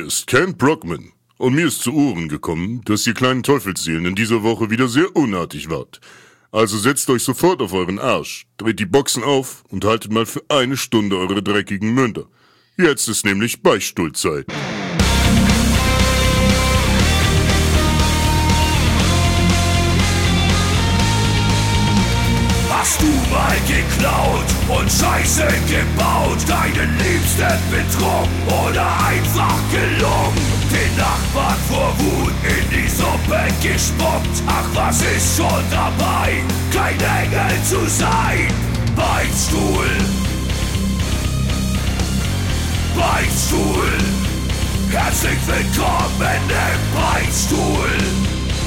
Hier ist Kent Brockman und mir ist zu Ohren gekommen, dass ihr kleinen Teufelsseelen in dieser Woche wieder sehr unartig wart. Also setzt euch sofort auf euren Arsch, dreht die Boxen auf und haltet mal für 1 Stunde eure dreckigen Münder. Jetzt ist nämlich Beichtstuhlzeit. Hast du mal geklaut und Scheiße gebaut, deinen Liebsten betrogen oder einfach gelungen? Den Nachbarn vor Wut in die Suppe gespuckt. Ach, was ist schon dabei, kein Engel zu sein? Beichtstuhl, Beichtstuhl, herzlich willkommen im Beichtstuhl.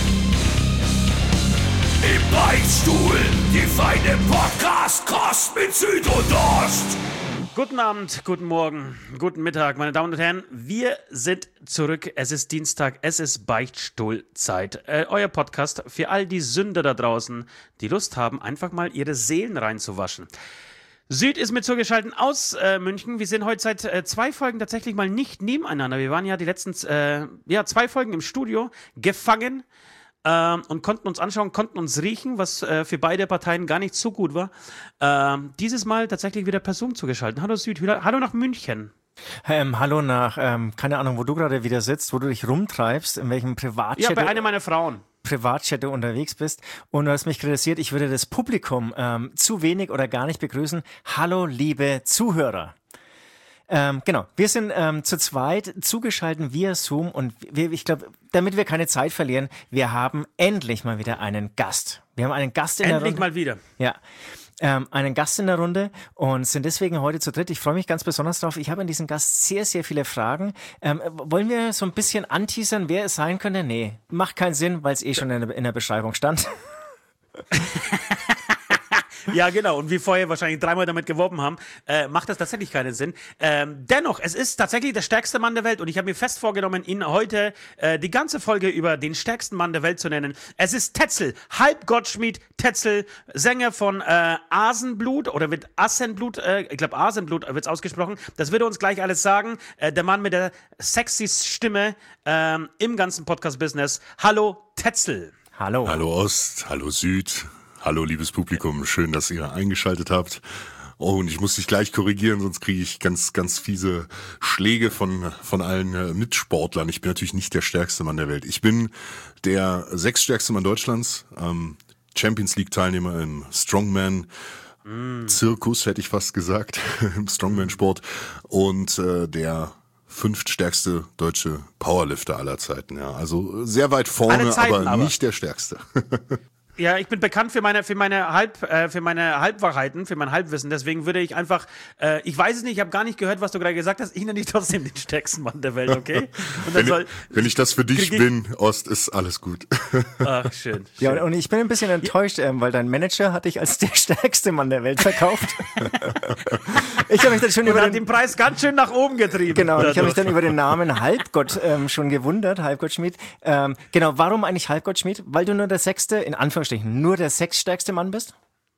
Im Beichtstuhl, die feine Podcast-Kost mit Süd und Ost. Guten Abend, guten Morgen, guten Mittag, meine Damen und Herren. Wir sind zurück. Es ist Dienstag, es ist Beichtstuhlzeit. Euer Podcast für all die Sünder da draußen, die Lust haben, einfach mal ihre Seelen reinzuwaschen. Süd ist mit zugeschaltet aus München. Wir sind heute seit 2 Folgen tatsächlich mal nicht nebeneinander. Wir waren ja die letzten 2 Folgen im Studio gefangen. Und konnten uns anschauen, konnten uns riechen, was für beide Parteien gar nicht so gut war. Dieses Mal tatsächlich wieder per Zoom zugeschaltet. Hallo Süd, hallo nach München. Hallo nach, keine Ahnung, wo du gerade wieder sitzt, wo du dich rumtreibst, in welchem Privatchat. Ja, bei einer meiner Frauen. Privatchat du unterwegs bist. Und du hast mich kritisiert, ich würde das Publikum zu wenig oder gar nicht begrüßen. Hallo, liebe Zuhörer. Genau, wir sind zu zweit zugeschaltet via Zoom und ich glaube, damit wir keine Zeit verlieren, wir haben endlich mal wieder einen Gast. Wir haben einen Gast in der Runde. Endlich mal wieder. Ja, einen Gast in der Runde und sind deswegen heute zu dritt. Ich freue mich ganz besonders drauf. Ich habe an diesen Gast sehr, sehr viele Fragen. Wollen wir so ein bisschen anteasern, wer es sein könnte? Nee, macht keinen Sinn, weil es schon in der Beschreibung stand. Ja, genau. Und wie vorher wahrscheinlich 3-mal damit geworben haben, macht das tatsächlich keinen Sinn. Dennoch, es ist tatsächlich der stärkste Mann der Welt und ich habe mir fest vorgenommen, ihn heute die ganze Folge über den stärksten Mann der Welt zu nennen. Es ist Tetzel, Halb Gottschmied Tetzel, Sänger von Asenblut oder wird Assenblut, ich glaube Asenblut wird es ausgesprochen. Das wird er uns gleich alles sagen. Der Mann mit der sexy Stimme im ganzen Podcast-Business. Hallo Tetzel. Hallo. Hallo Ost, hallo Süd. Hallo, liebes Publikum, schön, dass ihr eingeschaltet habt. Oh, und ich muss dich gleich korrigieren, sonst kriege ich ganz, ganz fiese Schläge von allen Mitsportlern. Ich bin natürlich nicht der stärkste Mann der Welt. Ich bin der 6. stärkste Mann Deutschlands, Champions League Teilnehmer im Strongman Zirkus, hätte ich fast gesagt, im Strongman-Sport und der 5. stärkste deutsche Powerlifter aller Zeiten. Ja, also sehr weit vorne, aber nicht der stärkste. Ja, ich bin bekannt für meine Halbwahrheiten, für mein Halbwissen. Deswegen würde ich einfach, ich weiß es nicht, ich habe gar nicht gehört, was du gerade gesagt hast. Ich nenne dich trotzdem den stärksten Mann der Welt, okay? Und dann wenn ich das für dich bin, Ost, ist alles gut. Ach, schön. Ja, und ich bin ein bisschen enttäuscht, weil dein Manager hat dich als der stärkste Mann der Welt verkauft. Ich habe mich dann schon über den Preis ganz schön nach oben getrieben. Genau, ich habe mich dann über den Namen Halbgott schon gewundert, Halbgottschmied. Genau, warum eigentlich Halbgottschmied? Weil du nur der 6. in Anführungsstrichen nur der 6. stärkste Mann bist?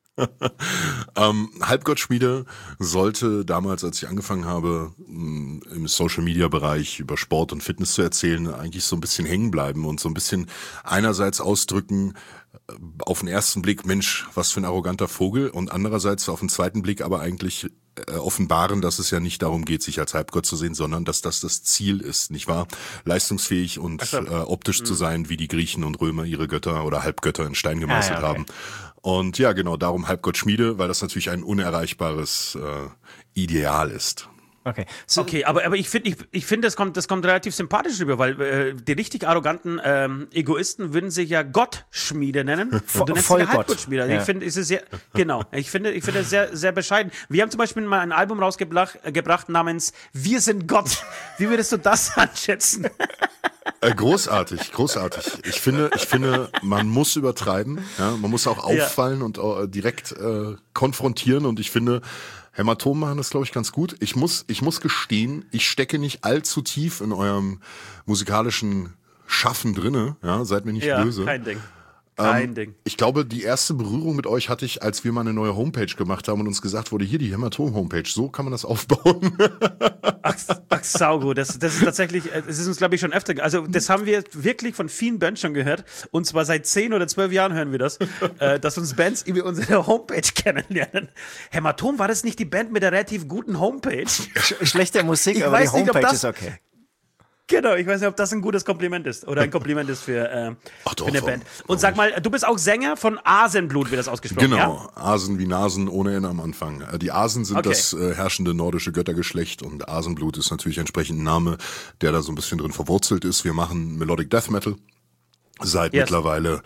Halbgottschmiede sollte damals, als ich angefangen habe, im Social-Media-Bereich über Sport und Fitness zu erzählen, eigentlich so ein bisschen hängen bleiben und so ein bisschen einerseits ausdrücken, auf den ersten Blick, Mensch, was für ein arroganter Vogel, und andererseits auf den zweiten Blick aber eigentlich offenbaren, dass es ja nicht darum geht, sich als Halbgott zu sehen, sondern dass das Ziel ist, nicht wahr? Leistungsfähig und optisch zu sein, wie die Griechen und Römer ihre Götter oder Halbgötter in Stein gemeißelt haben. Und ja, genau, darum Halbgottschmiede, weil das natürlich ein unerreichbares Ideal ist. Okay, okay, aber ich finde, das kommt relativ sympathisch rüber, weil die richtig arroganten Egoisten würden sich ja Gottschmiede nennen. Und du nennst dich Halbgottschmiede. Also ja. Ich finde, es ist sehr, genau. Ich finde es sehr, sehr bescheiden. Wir haben zum Beispiel mal ein Album rausgebracht namens Wir sind Gott. Wie würdest du das einschätzen? Großartig. Ich finde, man muss übertreiben. Ja, man muss auch auffallen und direkt konfrontieren. Und ich finde, Hämatomen machen das, glaube ich, ganz gut. Ich muss gestehen, ich stecke nicht allzu tief in eurem musikalischen Schaffen drinne. Ja, seid mir nicht böse. Kein Ding. Kein Ding. Ich glaube, die erste Berührung mit euch hatte ich, als wir mal eine neue Homepage gemacht haben und uns gesagt wurde, hier die Hämatom-Homepage, so kann man das aufbauen. Ach saugut. Das ist tatsächlich, es ist uns, glaube ich, schon öfter, also das haben wir wirklich von vielen Bands schon gehört, und zwar seit 10 oder 12 Jahren hören wir das, dass uns Bands über unsere Homepage kennenlernen. Hämatom, war das nicht die Band mit der relativ guten Homepage? Schlechte Musik, aber die Homepage ist okay. Genau, ich weiß nicht, ob das ein gutes Kompliment ist oder ein Kompliment ist für eine Band. Und sag mal, du bist auch Sänger von Asenblut, wird das ausgesprochen, Genau, ja? Asen wie Nasen ohne N am Anfang. Die Asen sind Okay. das herrschende nordische Göttergeschlecht und Asenblut ist natürlich entsprechend ein Name, der da so ein bisschen drin verwurzelt ist. Wir machen Melodic Death Metal seit mittlerweile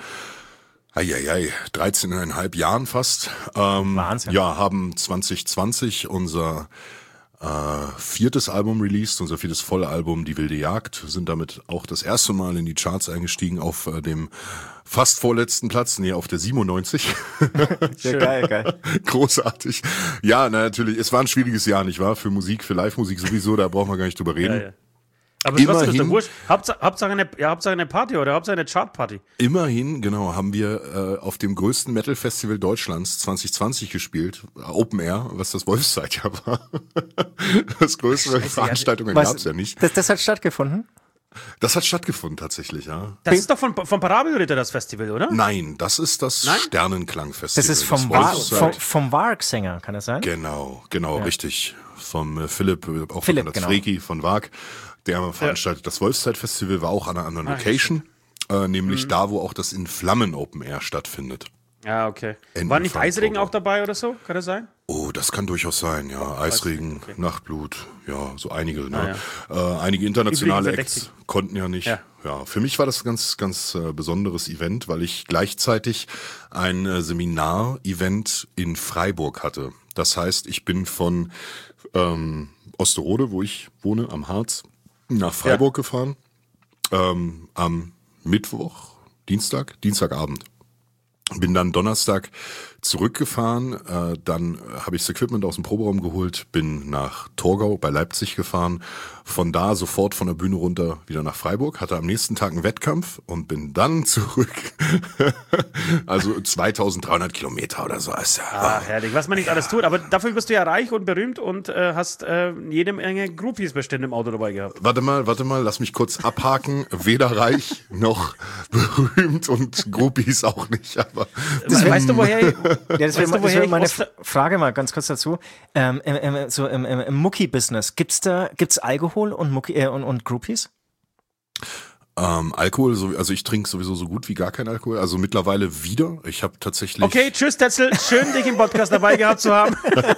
13,5 Jahren fast. Wahnsinn. Ja, haben 2020 unser 4. Album released, unser 4. Vollalbum Die wilde Jagd, sind damit auch das erste Mal in die Charts eingestiegen auf dem fast vorletzten Platz, auf der 97. Ja, geil. Großartig. Ja, natürlich, es war ein schwieriges Jahr, nicht wahr? Für Musik, für Live-Musik sowieso, da brauchen wir gar nicht drüber reden. Ja. Aber trotzdem ist doch Immerhin- wurscht. Hauptsache eine Party oder Hauptsache eine Chartparty. Immerhin, genau, haben wir auf dem größten Metal-Festival Deutschlands 2020 gespielt, Open Air, was das Wolfszeitjahr war. Das größere Veranstaltungen gab es ja nicht. Das hat stattgefunden? Das hat stattgefunden tatsächlich, ja. Das ist doch von Parabelritter das Festival, oder? Nein, das ist das Sternenklangfestival. Das ist vom Varg-Sänger, kann das sein? Genau, richtig. Vom Philipp, auch Philipp, von genau. Freki von Varg. Der veranstaltet das Wolfszeit-Festival, war auch an einer anderen Location, nämlich da, wo auch das In Flammen Open Air stattfindet. Ja, okay. Ende War nicht von Eisregen Oktober. auch dabei oder so? Kann das sein? Oh, das kann durchaus sein, ja. Eisregen, okay. Nachtblut, ja, so einige. Ne? Ah, Einige internationale Üblichen Acts Verdächtigen. konnten ja nicht. Ja. Ja, für mich war das ein ganz besonderes Event, weil ich gleichzeitig ein Seminar-Event in Freiburg hatte. Das heißt, ich bin von Osterode, wo ich wohne, am Harz, nach Freiburg gefahren. Am Dienstagabend. Bin dann Donnerstag zurückgefahren, dann habe ich das Equipment aus dem Proberaum geholt, bin nach Torgau bei Leipzig gefahren, von da sofort von der Bühne runter wieder nach Freiburg, hatte am nächsten Tag einen Wettkampf und bin dann zurück. Also 2300 Kilometer oder so. Also, Herrlich, was man nicht alles tut, aber dafür bist du ja reich und berühmt und hast jede Menge Groupies bestimmt im Auto dabei gehabt. Warte mal, lass mich kurz abhaken. Weder reich noch berühmt und Groupies auch nicht. Aber Weißt du, woher ich... Ja, das Weißt du, wäre woher ich meine oft- Frage mal ganz kurz dazu. Im Mucki-Business, gibt's Alkohol und Mucki und Groupies? Alkohol, also ich trinke sowieso so gut wie gar kein Alkohol. Also mittlerweile wieder. Ich habe tatsächlich... Okay, tschüss Tetzel, schön dich im Podcast dabei gehabt zu haben.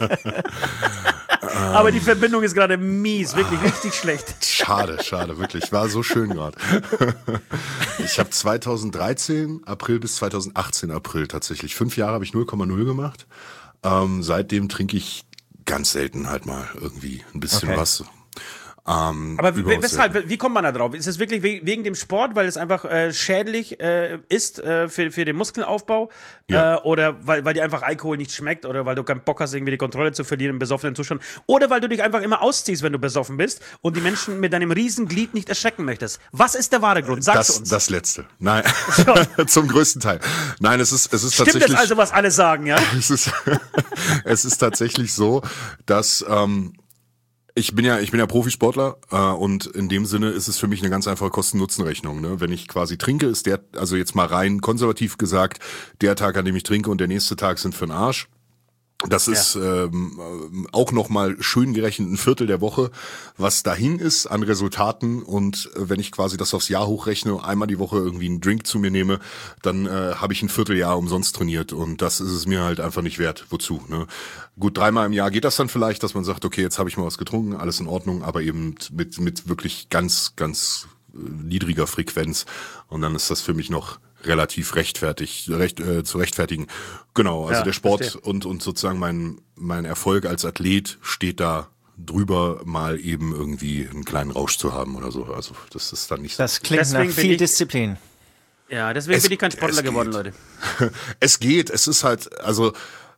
Aber die Verbindung ist gerade mies, wirklich richtig schlecht. Schade, wirklich. War so schön gerade. Ich habe 2013 April bis 2018 April tatsächlich. 5 Jahre habe ich 0,0 gemacht. Seitdem trinke ich ganz selten halt mal irgendwie ein bisschen was. Aber weshalb, wie kommt man da drauf? Ist es wirklich wegen dem Sport, weil es einfach schädlich ist für den Muskelaufbau? Ja. Oder weil dir einfach Alkohol nicht schmeckt? Oder weil du keinen Bock hast, irgendwie die Kontrolle zu verlieren im besoffenen Zustand? Oder weil du dich einfach immer ausziehst, wenn du besoffen bist und die Menschen mit deinem Riesenglied nicht erschrecken möchtest? Was ist der wahre Grund? Sag's uns. Das Letzte. Nein, zum größten Teil. Nein, es ist Stimmt tatsächlich... das also, was alle sagen, ja? Es ist tatsächlich so, dass... Ich bin ja Profisportler und in dem Sinne ist es für mich eine ganz einfache Kosten-Nutzen-Rechnung. Ne? Wenn ich quasi trinke, ist also jetzt mal rein konservativ gesagt, der Tag, an dem ich trinke und der nächste Tag sind für den Arsch. Das ist auch nochmal schön gerechnet ein Viertel der Woche, was dahin ist an Resultaten. Und wenn ich quasi das aufs Jahr hochrechne, einmal die Woche irgendwie einen Drink zu mir nehme, dann habe ich ein Vierteljahr umsonst trainiert. Und das ist es mir halt einfach nicht wert. Wozu? Ne? Gut, 3-mal im Jahr geht das dann vielleicht, dass man sagt, okay, jetzt habe ich mal was getrunken, alles in Ordnung, aber eben mit wirklich ganz niedriger Frequenz. Und dann ist das für mich noch relativ zu rechtfertigen. Genau, also Ja, der Sport verstehe. und sozusagen mein Erfolg als Athlet steht da drüber, mal eben irgendwie einen kleinen Rausch zu haben oder so. Also das ist dann nicht Das klingt Deswegen nach bin viel ich- Disziplin. Ja, deswegen bin ich kein Sportler es geworden, geht. Leute. Es geht, es ist halt, also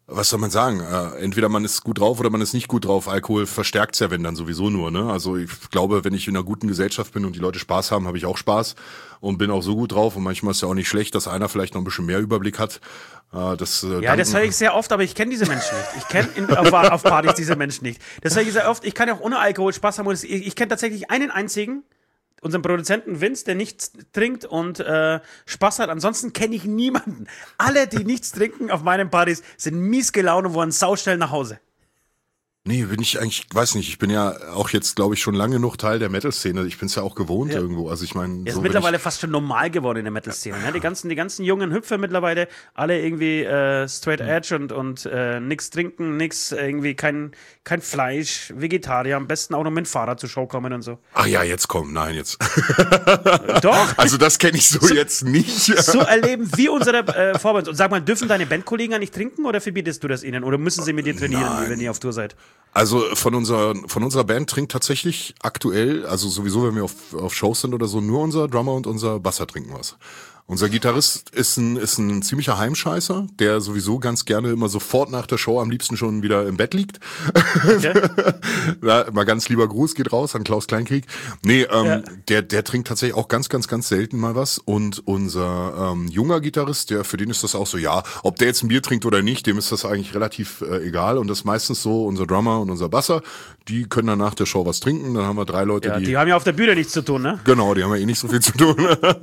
was soll man sagen? Entweder man ist gut drauf oder man ist nicht gut drauf. Alkohol verstärkt's ja, wenn dann sowieso nur, ne? Also ich glaube, wenn ich in einer guten Gesellschaft bin und die Leute Spaß haben, habe ich auch Spaß und bin auch so gut drauf. Und manchmal ist ja auch nicht schlecht, dass einer vielleicht noch ein bisschen mehr Überblick hat. Das höre ich sehr oft, aber ich kenne diese Menschen nicht. Ich kenne auf Partys diese Menschen nicht. Das höre ich sehr oft. Ich kann ja auch ohne Alkohol Spaß haben. Ich kenne tatsächlich einen einzigen, unseren Produzenten Vince, der nichts trinkt und Spaß hat. Ansonsten kenne ich niemanden. Alle, die nichts trinken auf meinen Partys, sind mies gelaunt und wollen sauschnell nach Hause. Nee, bin ich eigentlich, weiß nicht, ich bin ja auch jetzt, glaube ich, schon lange genug Teil der Metal-Szene. Ich bin's ja auch gewohnt irgendwo. Also ich meine, ist mittlerweile fast schon normal geworden in der Metal-Szene. Ne? Die ganzen jungen Hüpfer mittlerweile, alle irgendwie straight edge und nix trinken, nix, irgendwie kein Fleisch, Vegetarier, am besten auch noch mit dem Fahrrad zur Show kommen und so. Ach ja, jetzt komm, nein, jetzt. Doch. Also das kenne ich so jetzt nicht. So erleben wir unsere Vorbands. Und sag mal, dürfen deine Bandkollegen nicht trinken oder verbietest du das ihnen? Oder müssen sie mit dir trainieren, wenn ihr auf Tour seid? Also von unserer Band trinkt tatsächlich aktuell, also sowieso, wenn wir auf Shows sind oder so, nur unser Drummer und unser Basser trinken was. Unser Gitarrist ist ein ziemlicher Heimscheißer, der sowieso ganz gerne immer sofort nach der Show am liebsten schon wieder im Bett liegt. Okay. Ja, mal ganz lieber Gruß geht raus an Klaus Kleinkrieg. Nee, der trinkt tatsächlich auch ganz, ganz, ganz selten mal was. Und unser junger Gitarrist, für den ist das auch so, ja, ob der jetzt ein Bier trinkt oder nicht, dem ist das eigentlich relativ egal. Und das ist meistens so, unser Drummer und unser Basser, die können dann nach der Show was trinken. Dann haben wir 3 Leute, die haben ja auf der Bühne nichts zu tun, ne? Genau, die haben ja eh nicht so viel zu tun.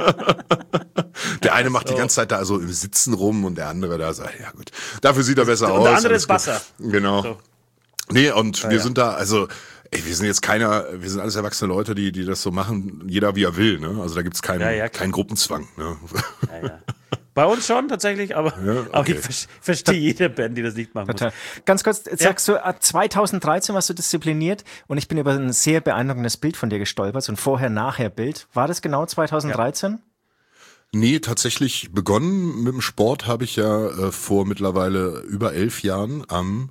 Der eine macht die ganze Zeit da also im Sitzen rum und der andere da sagt, ja gut, dafür sieht er besser aus. Und der andere ist Basser. Genau. So. Nee, und wir sind da, also, wir sind jetzt wir sind alles erwachsene Leute, die das so machen, jeder wie er will, ne? Also da gibt's keinen Gruppenzwang, ne? Ja. Bei uns schon tatsächlich, aber ich verstehe jede Band, die das nicht machen muss. Ganz kurz, sagst du, ab 2013 warst du diszipliniert und ich bin über ein sehr beeindruckendes Bild von dir gestolpert, so ein Vorher-Nachher-Bild. War das genau 2013? Ja. Nee, tatsächlich begonnen mit dem Sport habe ich ja vor mittlerweile über 11 Jahren am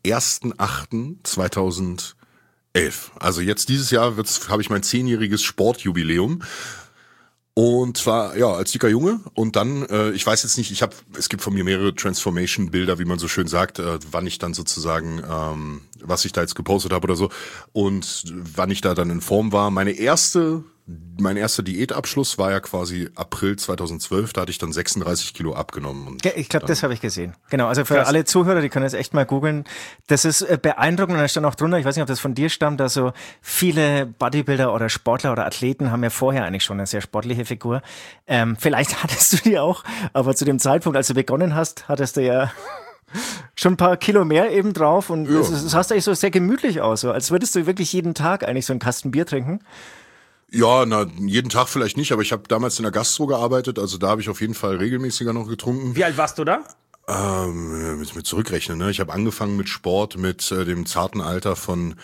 1.8.2011. Also jetzt dieses Jahr habe ich mein 10-jähriges Sportjubiläum. Und zwar, ja, als dicker Junge. Und dann, ich weiß jetzt nicht, es gibt von mir mehrere Transformation-Bilder, wie man so schön sagt, wann ich dann sozusagen, was ich da jetzt gepostet habe oder so. Und wann ich da dann in Form war. Mein erster Diätabschluss war ja quasi April 2012, da hatte ich dann 36 Kilo abgenommen. Und ich glaube, das habe ich gesehen. Genau, also für alle Zuhörer, die können das echt mal googeln. Das ist beeindruckend und da stand auch drunter, ich weiß nicht, ob das von dir stammt, also viele Bodybuilder oder Sportler oder Athleten haben ja vorher eigentlich schon eine sehr sportliche Figur. Vielleicht hattest du die auch, aber zu dem Zeitpunkt, als du begonnen hast, hattest du ja schon ein paar Kilo mehr eben drauf und es sah eigentlich so sehr gemütlich aus, so als würdest du wirklich jeden Tag eigentlich so einen Kasten Bier trinken. Ja, jeden Tag vielleicht nicht, aber ich habe damals in der Gastro gearbeitet, also da habe ich auf jeden Fall regelmäßiger noch getrunken. Wie alt warst du da? Mit zurückrechnen, ne? Ich habe angefangen mit Sport mit dem zarten Alter von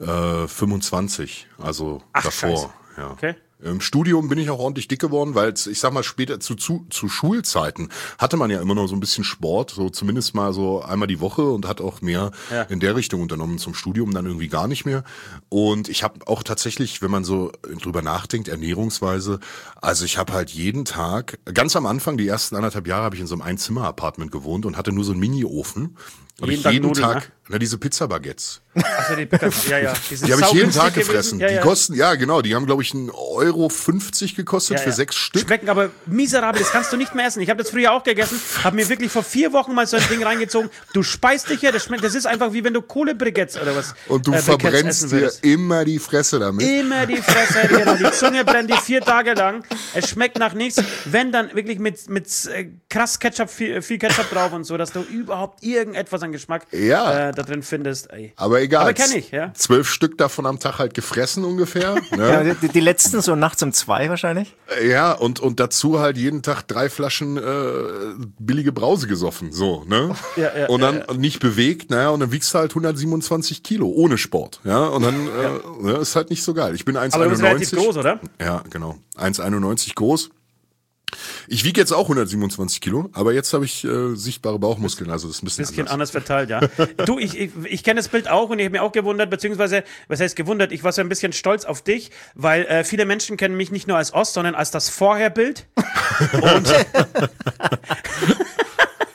25, also davor. Scheiße. Ja. Okay. Im Studium bin ich auch ordentlich dick geworden, weil ich sag mal später zu Schulzeiten hatte man ja immer noch so ein bisschen Sport, so zumindest mal so einmal die Woche und hat auch mehr in der Richtung unternommen. Zum Studium dann irgendwie gar nicht mehr. Und ich habe auch tatsächlich, wenn man so drüber nachdenkt, ernährungsweise, also ich habe halt jeden Tag, ganz am Anfang, die ersten 1,5 Jahre habe ich in so einem Einzimmer-Apartment gewohnt und hatte nur so einen Mini-Ofen. Und jeden Tag diese Pizza-Baguettes. Ach, die habe ich jeden Tag gefressen. Die kosten, die haben, glaube ich, 1,50 Euro gekostet für 6 Stück. Schmecken aber miserabel, das kannst du nicht mehr essen. Ich habe das früher auch gegessen, habe mir wirklich vor 4 Wochen mal so ein Ding reingezogen. Du speist dich ja, das ist einfach wie wenn du Kohlebriketts oder was. Und du verbrennst dir immer die Fresse damit. Immer die Fresse, genau. Die Zunge brennt dir 4 Tage lang. Es schmeckt nach nichts, wenn dann wirklich mit krass Ketchup, viel Ketchup drauf und so, dass du überhaupt irgendetwas an Geschmack da drin findest. Ey. Aber egal. Aber kenn ich, ja. 12 Stück davon am Tag halt gefressen ungefähr. Ne? Ja, die letzten so nachts um 2 wahrscheinlich. Ja, und dazu halt jeden Tag 3 Flaschen billige Brause gesoffen, so, ne? Und dann nicht bewegt, und dann wiegst du halt 127 Kilo ohne Sport, ja? Und dann ist halt nicht so geil. Ich bin 1,91. Aber du bist relativ groß, oder? Ja, genau. 1,91 groß. Ich wiege jetzt auch 127 Kilo, aber jetzt habe ich sichtbare Bauchmuskeln, also das ist ein bisschen anders verteilt, ja. Du, ich kenne das Bild auch und ich habe mich auch gewundert, beziehungsweise, was heißt gewundert, ich war so ein bisschen stolz auf dich, weil viele Menschen kennen mich nicht nur als Ost, sondern als das Vorherbild.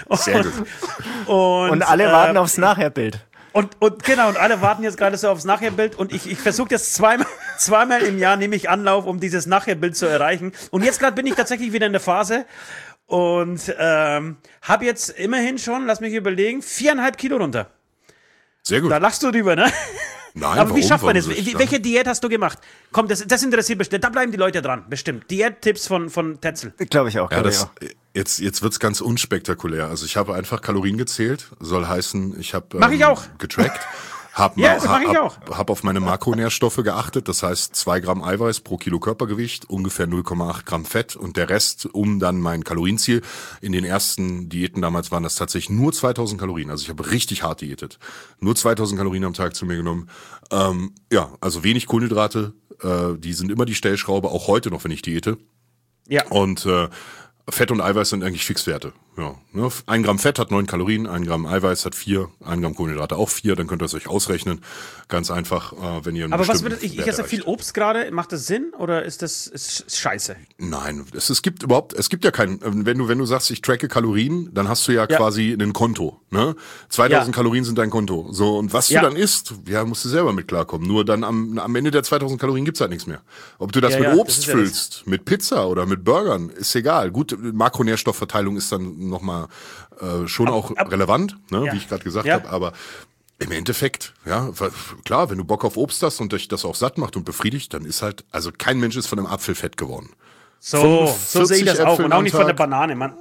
Sehr gut. Und alle warten aufs Nachherbild. Und alle warten jetzt gerade so aufs Nachherbild und ich versuche das zweimal im Jahr nehme ich Anlauf, um dieses Nachherbild zu erreichen. Und jetzt gerade bin ich tatsächlich wieder in der Phase und habe jetzt immerhin schon, lass mich überlegen, 4,5 Kilo runter. Sehr gut. Da lachst du drüber, ne? Nein, aber wie schafft man das? warum Welche Diät hast du gemacht? Komm, das interessiert bestimmt. Da bleiben die Leute dran, bestimmt. Diät-Tipps von Tetzel. Glaube ich auch. Ja, jetzt wird's ganz unspektakulär. Also ich habe einfach Kalorien gezählt, soll heißen, ich habe Mach ich auch. getrackt. Hab auf meine Makronährstoffe geachtet, das heißt 2 Gramm Eiweiß pro Kilo Körpergewicht, ungefähr 0,8 Gramm Fett und der Rest um dann mein Kalorienziel. In den ersten Diäten damals waren das tatsächlich nur 2000 Kalorien, also ich habe richtig hart diätet. Nur 2000 Kalorien am Tag zu mir genommen. Also wenig Kohlenhydrate, die sind immer die Stellschraube, auch heute noch, wenn ich diete. Ja. Und Fett und Eiweiß sind eigentlich Fixwerte. Ja, ne? 1 Gramm Fett hat 9 Kalorien, 1 Gramm Eiweiß hat 4, 1 Gramm Kohlenhydrate auch 4, dann könnt ihr es euch ausrechnen. Ganz einfach, wenn ihr einen Aber was bestimmten wird ich Wert esse erreicht. viel Obst gerade, macht das Sinn oder ist scheiße? Nein, es gibt ja keinen, wenn du sagst, ich tracke Kalorien, dann hast du ja quasi ein Konto, ne? 2000 Kalorien sind dein Konto. So, und was du dann isst, musst du selber mit klarkommen. Nur dann am Ende der 2000 Kalorien gibt's halt nichts mehr. Ob du das mit Obst das füllst, mit Pizza oder mit Burgern, ist egal. Gut, Makronährstoffverteilung ist dann nochmal schon auch relevant, ne, wie ich gerade gesagt habe, aber im Endeffekt, klar, wenn du Bock auf Obst hast und dich das auch satt macht und befriedigt, dann ist halt, also kein Mensch ist von einem Apfel fett geworden. So sehe ich das auch. Und auch nicht von der Tag. Banane, Mann.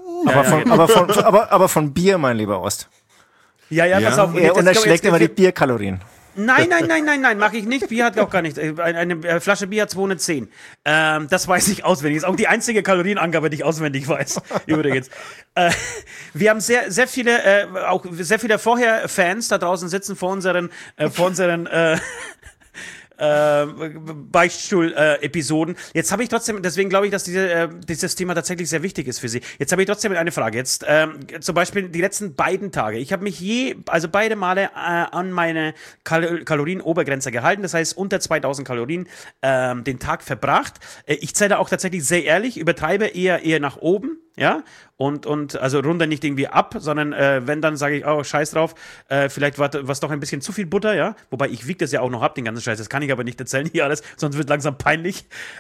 Aber von Bier, mein lieber Ost. Pass auf. Er unterschlägt immer die Bierkalorien. Nein, mache ich nicht. Bier hat auch gar nicht. Eine Flasche Bier hat 210. Das weiß ich auswendig. Ist auch die einzige Kalorienangabe, die ich auswendig weiß. Übrigens. Wir haben sehr viele Vorher-Fans da draußen sitzen vor unseren Beichtstuhl-Episoden. Jetzt habe ich trotzdem, deswegen glaube ich, dass dieses Thema tatsächlich sehr wichtig ist für Sie. Jetzt habe ich trotzdem eine Frage. Jetzt zum Beispiel die letzten beiden Tage. Ich habe mich beide Male an meine Kalorienobergrenze gehalten. Das heißt, unter 2000 Kalorien den Tag verbracht. Ich zähle auch tatsächlich sehr ehrlich, übertreibe eher nach oben. Ja, und also runter nicht irgendwie ab, sondern wenn, dann sage ich, oh, scheiß drauf, vielleicht war was doch ein bisschen zu viel Butter, ja, wobei ich wiege das ja auch noch ab, den ganzen Scheiß, das kann ich aber nicht erzählen hier alles, sonst wird langsam peinlich.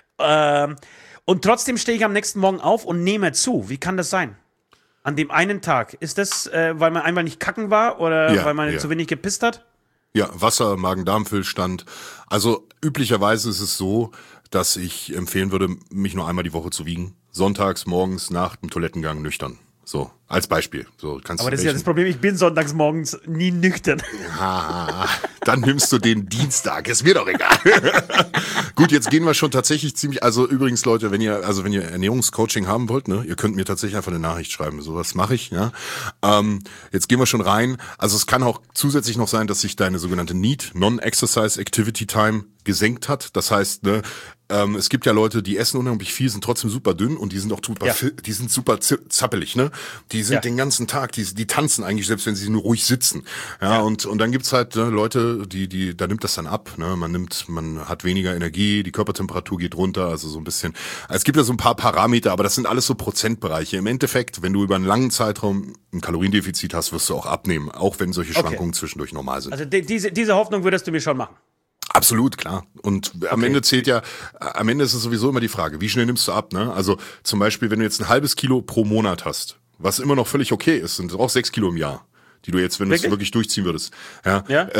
Und trotzdem stehe ich am nächsten Morgen auf und nehme zu. Wie kann das sein? An dem einen Tag. Ist das, weil man einmal nicht kacken war oder weil man zu wenig gepisst hat? Ja, Wasser, Magen-Darm-Füllstand. Also üblicherweise ist es so, dass ich empfehlen würde, mich nur einmal die Woche zu wiegen. Sonntags, morgens, nach dem Toilettengang nüchtern. So, als Beispiel. So, aber das ist ja das Problem, ich bin sonntags morgens nie nüchtern. Dann nimmst du den Dienstag, ist mir doch egal. Gut, jetzt gehen wir schon tatsächlich ziemlich, also übrigens Leute, wenn ihr Ernährungscoaching haben wollt, ne, ihr könnt mir tatsächlich einfach eine Nachricht schreiben, sowas mache ich, ja. Jetzt gehen wir schon rein, also es kann auch zusätzlich noch sein, dass sich deine sogenannte NEAT, Non-Exercise Activity Time, gesenkt hat, das heißt, ne, es gibt ja Leute, die essen unheimlich viel, sind trotzdem super dünn und die sind auch die sind super zappelig, ne? Die sind den ganzen Tag, die tanzen eigentlich, selbst wenn sie nur ruhig sitzen. Ja. Und dann gibt's halt Leute, da nimmt das dann ab, ne? Man hat weniger Energie, die Körpertemperatur geht runter, also so ein bisschen. Es gibt ja so ein paar Parameter, aber das sind alles so Prozentbereiche. Im Endeffekt, wenn du über einen langen Zeitraum ein Kaloriendefizit hast, wirst du auch abnehmen, auch wenn solche Schwankungen zwischendurch normal sind. Also diese Hoffnung würdest du mir schon machen. Absolut, klar. Und am Ende ist es sowieso immer die Frage, wie schnell nimmst du ab, ne? Also zum Beispiel, wenn du jetzt ein halbes Kilo pro Monat hast, was immer noch völlig okay ist, sind auch 6 Kilo im Jahr, die du jetzt, wenn du es wirklich durchziehen würdest. Ja.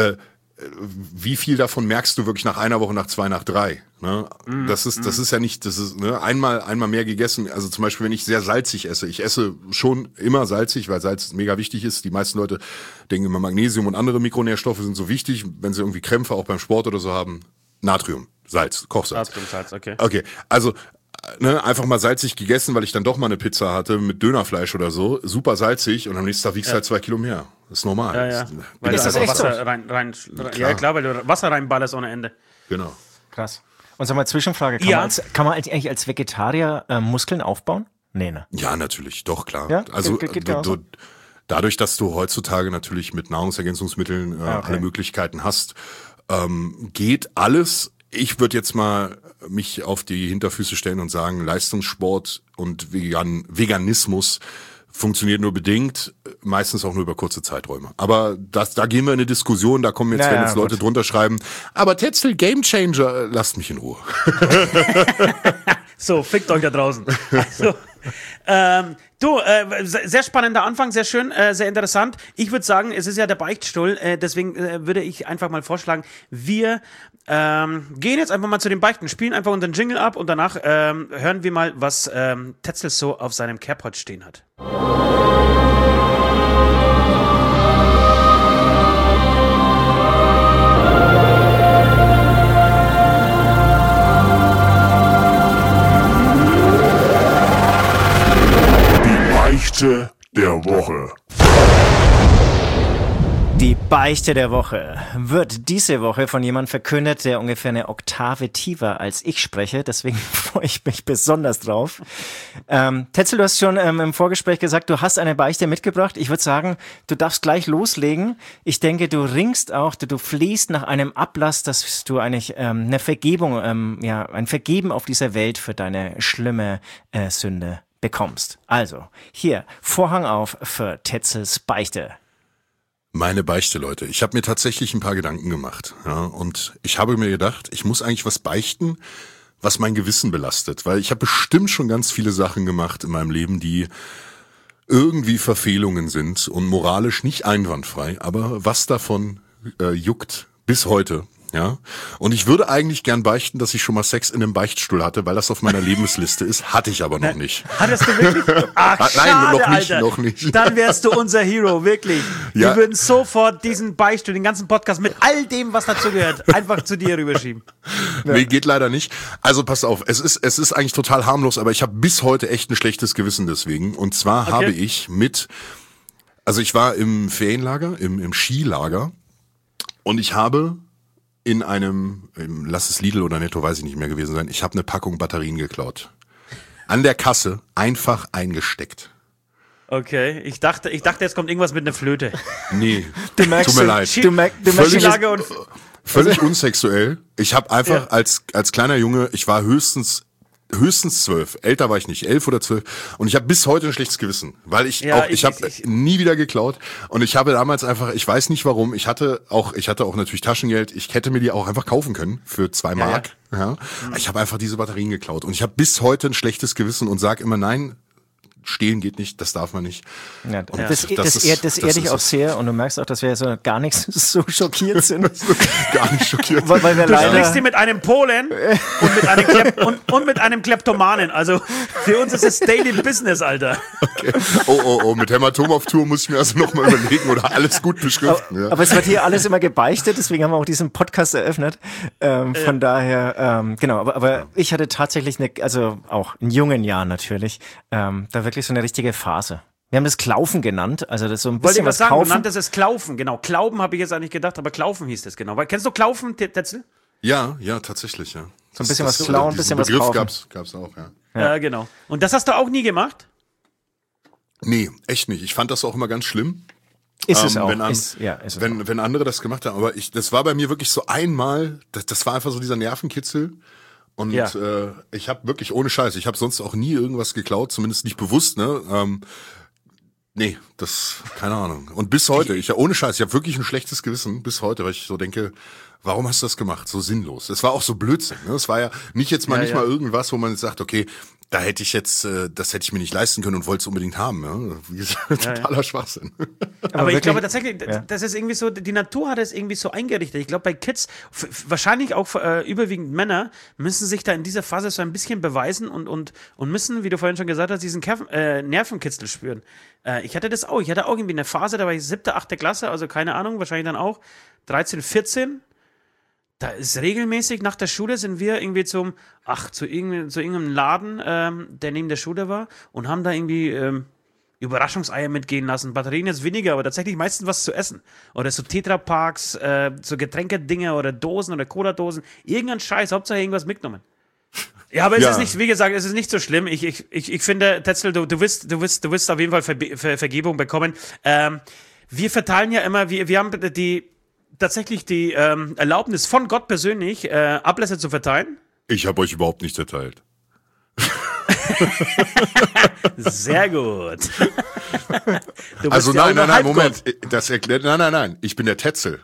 Wie viel davon merkst du wirklich nach einer Woche, nach 2, nach 3? Ne? Das ist ja nicht, ne, einmal mehr gegessen. Also zum Beispiel, wenn ich sehr salzig esse. Ich esse schon immer salzig, weil Salz mega wichtig ist. Die meisten Leute denken immer, Magnesium und andere Mikronährstoffe sind so wichtig, wenn sie irgendwie Krämpfe auch beim Sport oder so haben. Natrium, Salz, Kochsalz. Natriumsalz, okay. Okay, also einfach mal salzig gegessen, weil ich dann doch mal eine Pizza hatte mit Dönerfleisch oder so, super salzig und am nächsten Tag wiegst du halt 2 Kilo mehr. Das ist normal. Ja. Weil ist du das einfach echt Wasser ja klar, weil du Wasser reinballerst ohne Ende. Genau. Krass. Und sag mal, Zwischenfrage, kann man eigentlich als Vegetarier Muskeln aufbauen? Nee, ne? Ja, natürlich, doch, klar. Ja? Also Geht dadurch, dass du heutzutage natürlich mit Nahrungsergänzungsmitteln alle Möglichkeiten hast, geht alles. Ich würde jetzt mal mich auf die Hinterfüße stellen und sagen, Leistungssport und Veganismus funktioniert nur bedingt, meistens auch nur über kurze Zeiträume. Aber da gehen wir in eine Diskussion, da kommen jetzt, wenn jetzt Leute drunter schreiben, aber Tetzel, Gamechanger, lasst mich in Ruhe. So, fickt euch da draußen. Also, sehr spannender Anfang, sehr schön, sehr interessant. Ich würde sagen, es ist ja der Beichtstuhl, deswegen würde ich einfach mal vorschlagen, wir gehen jetzt einfach mal zu den Beichten, spielen einfach unseren Jingle ab und danach hören wir mal, was Tetzel so auf seinem Carport stehen hat. Beichte der Woche. Die Beichte der Woche wird diese Woche von jemandem verkündet, der ungefähr eine Oktave tiefer als ich spreche. Deswegen freue ich mich besonders drauf. Tetzel, du hast schon im Vorgespräch gesagt, du hast eine Beichte mitgebracht. Ich würde sagen, du darfst gleich loslegen. Ich denke, du ringst auch, du flehst nach einem Ablass, dass du eigentlich eine Vergebung, ein Vergeben auf dieser Welt für deine schlimme Sünde bekommst. Also, hier, Vorhang auf für Tetzels Beichte. Meine Beichte, Leute. Ich habe mir tatsächlich ein paar Gedanken gemacht. Ja, und ich habe mir gedacht, ich muss eigentlich was beichten, was mein Gewissen belastet. Weil ich habe bestimmt schon ganz viele Sachen gemacht in meinem Leben, die irgendwie Verfehlungen sind und moralisch nicht einwandfrei. Aber was davon juckt bis heute. Ja, und ich würde eigentlich gern beichten, dass ich schon mal Sex in einem Beichtstuhl hatte, weil das auf meiner Lebensliste ist, hatte ich aber noch nicht. Hattest du wirklich? Ach, schade, nein, Alter. noch nicht. Dann wärst du unser Hero, wirklich. Ja. Wir würden sofort diesen Beichtstuhl, den ganzen Podcast mit all dem, was dazu gehört, einfach zu dir rüberschieben. Ja. Nee, geht leider nicht. Also pass auf, es ist eigentlich total harmlos, aber ich habe bis heute echt ein schlechtes Gewissen deswegen. Und zwar habe ich ich war im Ferienlager, im Skilager und ich habe lass es Lidl oder Netto, weiß ich nicht mehr gewesen sein, ich habe eine Packung Batterien geklaut. An der Kasse einfach eingesteckt. Okay, ich dachte, jetzt kommt irgendwas mit einer Flöte. Nee, tut mir leid. Völlig unsexuell. Ich habe einfach als kleiner Junge, ich war höchstens 12, älter war ich nicht, 11 oder 12 und ich habe bis heute ein schlechtes Gewissen, weil ich habe nie wieder geklaut und ich habe damals einfach, ich weiß nicht warum, ich hatte auch natürlich Taschengeld, ich hätte mir die auch einfach kaufen können für 2 Mark. Ja. Ich habe einfach diese Batterien geklaut und ich habe bis heute ein schlechtes Gewissen und sage immer nein, stehlen geht nicht, das darf man nicht. Ja, das ehrt dich auch sehr und du merkst auch, dass wir so gar nicht so schockiert sind. Gar nicht schockiert. Weil wir du sprichst hier mit einem Polen und mit einem Kleptomanen. Also für uns ist es Daily Business, Alter. Okay. Oh, mit Hämatom auf Tour muss ich mir also nochmal überlegen oder alles gut beschriften. Ja. Aber es wird hier alles immer gebeichtet, deswegen haben wir auch diesen Podcast eröffnet. Von daher, genau, aber ich hatte tatsächlich auch in jungen Jahren natürlich, da wirklich so eine richtige Phase. Wir haben das Klaufen genannt, also das so ein bisschen Wollte ich was sagen, kaufen. du nanntest es Klaufen, genau. Klauben habe ich jetzt eigentlich gedacht, aber Klaufen hieß das genau. Kennst du Klaufen, Tetzel? Ja, tatsächlich, ja. So ein bisschen was klauen, ein bisschen was kaufen. Gab's auch, ja. Ja, genau. Und das hast du auch nie gemacht? Nee, echt nicht. Ich fand das auch immer ganz schlimm. Ist es auch. Wenn andere das gemacht haben. Aber das war bei mir wirklich so einmal, das war einfach so dieser Nervenkitzel. Und ich habe wirklich, ohne Scheiß, ich habe sonst auch nie irgendwas geklaut, zumindest nicht bewusst, ne? Nee, keine Ahnung. Und bis heute, ohne Scheiß, ich habe wirklich ein schlechtes Gewissen bis heute, weil ich so denke, warum hast du das gemacht? So sinnlos. Es war auch so Blödsinn, ne? Es war ja nicht mal irgendwas, wo man jetzt sagt, okay, da hätte ich jetzt, das hätte ich mir nicht leisten können und wollte es unwahrscheinlich haben. Ja? Totaler Schwachsinn. Aber ich glaube tatsächlich, das ist irgendwie so, die Natur hat es irgendwie so eingerichtet. Ich glaube, bei Kids, wahrscheinlich auch überwiegend Männer, müssen sich da in dieser Phase so ein bisschen beweisen und müssen, wie du vorhin schon gesagt hast, diesen Nervenkitzel spüren. Ich hatte das auch. Ich hatte auch irgendwie eine Phase, da war ich 7., 8. Klasse, also keine Ahnung, wahrscheinlich dann auch 13, 14. Da ist regelmäßig nach der Schule sind wir irgendwie zu irgendeinem Laden, der neben der Schule war und haben da irgendwie Überraschungseier mitgehen lassen. Batterien jetzt weniger, aber tatsächlich meistens was zu essen. Oder so Tetraparks, so Getränkedinger oder Dosen oder Cola-Dosen. Irgendein Scheiß, Hauptsache irgendwas mitgenommen. Ja, aber es ist nicht, wie gesagt, es ist nicht so schlimm. Ich finde, Tetzel, du wirst auf jeden Fall Vergebung bekommen. Wir verteilen ja immer, wir haben tatsächlich die Erlaubnis von Gott persönlich, Ablässe zu verteilen. Ich habe euch überhaupt nicht erteilt. Sehr gut. Du bist Also ja auch nur nein, Halbgott. Moment. Das erklärt, nein. Ich bin der Tetzel.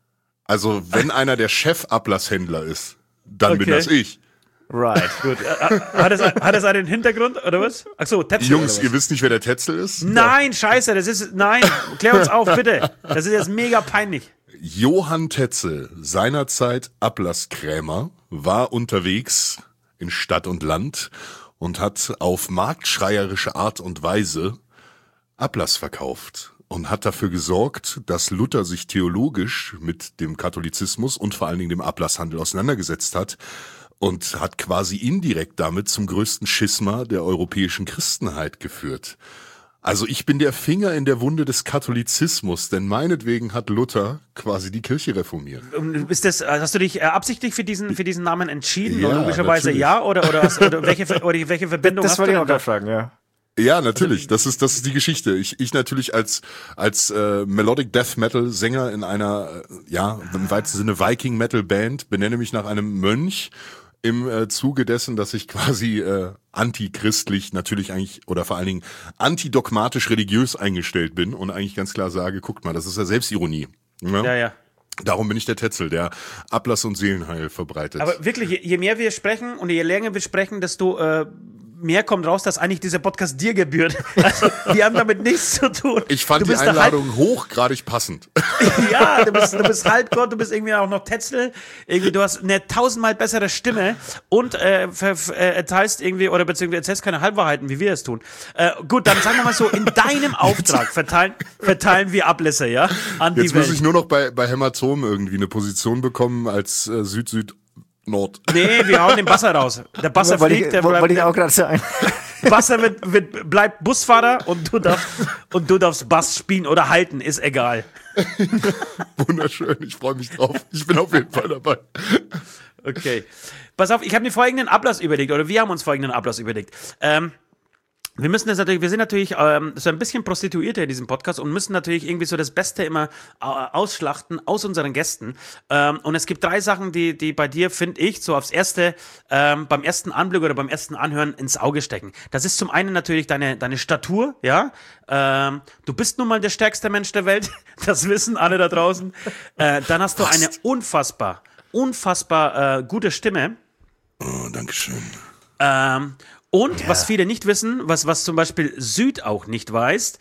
Also wenn einer der Chefablasshändler ist, dann bin Okay. das ich. Right. Gut. Hat es einen Hintergrund, oder was? Ach so, Tetzel, Jungs, oder was? ihr wisst nicht, wer der Tetzel ist? Nein, scheiße, nein, klär uns auf, bitte. Das ist jetzt mega peinlich. Johann Tetzel, seinerzeit Ablasskrämer, war unterwegs in Stadt und Land und hat auf marktschreierische Art und Weise Ablass verkauft und hat dafür gesorgt, dass Luther sich theologisch mit dem Katholizismus und vor allen Dingen dem Ablasshandel auseinandergesetzt hat und hat quasi indirekt damit zum größten Schisma der europäischen Christenheit geführt. Also ich bin der Finger in der Wunde des Katholizismus, denn meinetwegen hat Luther quasi die Kirche reformiert. Hast du dich absichtlich für diesen Namen entschieden? Ja, Und logischerweise natürlich. ja? Oder welche Verbindung Das hast wollte du ich auch denn da? gerade fragen, ja. Ja, natürlich. Das ist die Geschichte. Ich natürlich als Melodic Death Metal Sänger in einer im weitesten Sinne Viking Metal Band benenne mich nach einem Mönch im Zuge dessen, dass ich quasi antichristlich natürlich eigentlich oder vor allen Dingen antidogmatisch religiös eingestellt bin und eigentlich ganz klar sage, guckt mal, das ist ja Selbstironie. Ne? Ja. Darum bin ich der Tetzel, der Ablass und Seelenheil verbreitet. Aber wirklich, je mehr wir sprechen und je länger wir sprechen, desto mehr kommt raus, dass eigentlich dieser Podcast dir gebührt. Also, wir haben damit nichts zu tun. Ich fand Du die bist der Einladung hochgradig passend. Ja, du bist Halbgott, du bist irgendwie auch noch Tetzel. Irgendwie, du hast eine 1000-mal bessere Stimme und erzählst irgendwie, oder beziehungsweise erzählst keine Halbwahrheiten, wie wir es tun. Gut, dann sagen wir mal so, in deinem Auftrag verteilen wir Ablässe, ja, an die Jetzt muss ich Welt. nur noch bei Hämatom irgendwie eine Position bekommen als Süd-Süd-Nord. Nee, wir hauen den Basser raus. Der Basser fliegt, Wollte ich auch gerade sagen. Basser bleibt Busfahrer und du darfst Bass spielen oder halten, ist egal. Wunderschön, ich freue mich drauf. Ich bin auf jeden Fall dabei. Okay. Pass auf, ich habe mir folgenden Ablass überlegt, oder wir haben uns folgenden Ablass überlegt. Wir sind natürlich so ein bisschen Prostituierte in diesem Podcast und müssen natürlich irgendwie so das Beste immer ausschlachten aus unseren Gästen. Und es gibt 3 Sachen, die bei dir, finde ich, so aufs Erste, beim ersten Anblick oder beim ersten Anhören ins Auge stecken. Das ist zum einen natürlich deine Statur, ja. Du bist nun mal der stärkste Mensch der Welt, das wissen alle da draußen. Dann hast du eine unfassbar gute Stimme. Oh, Dankeschön. Und was viele nicht wissen, was zum Beispiel Süd auch nicht weiß,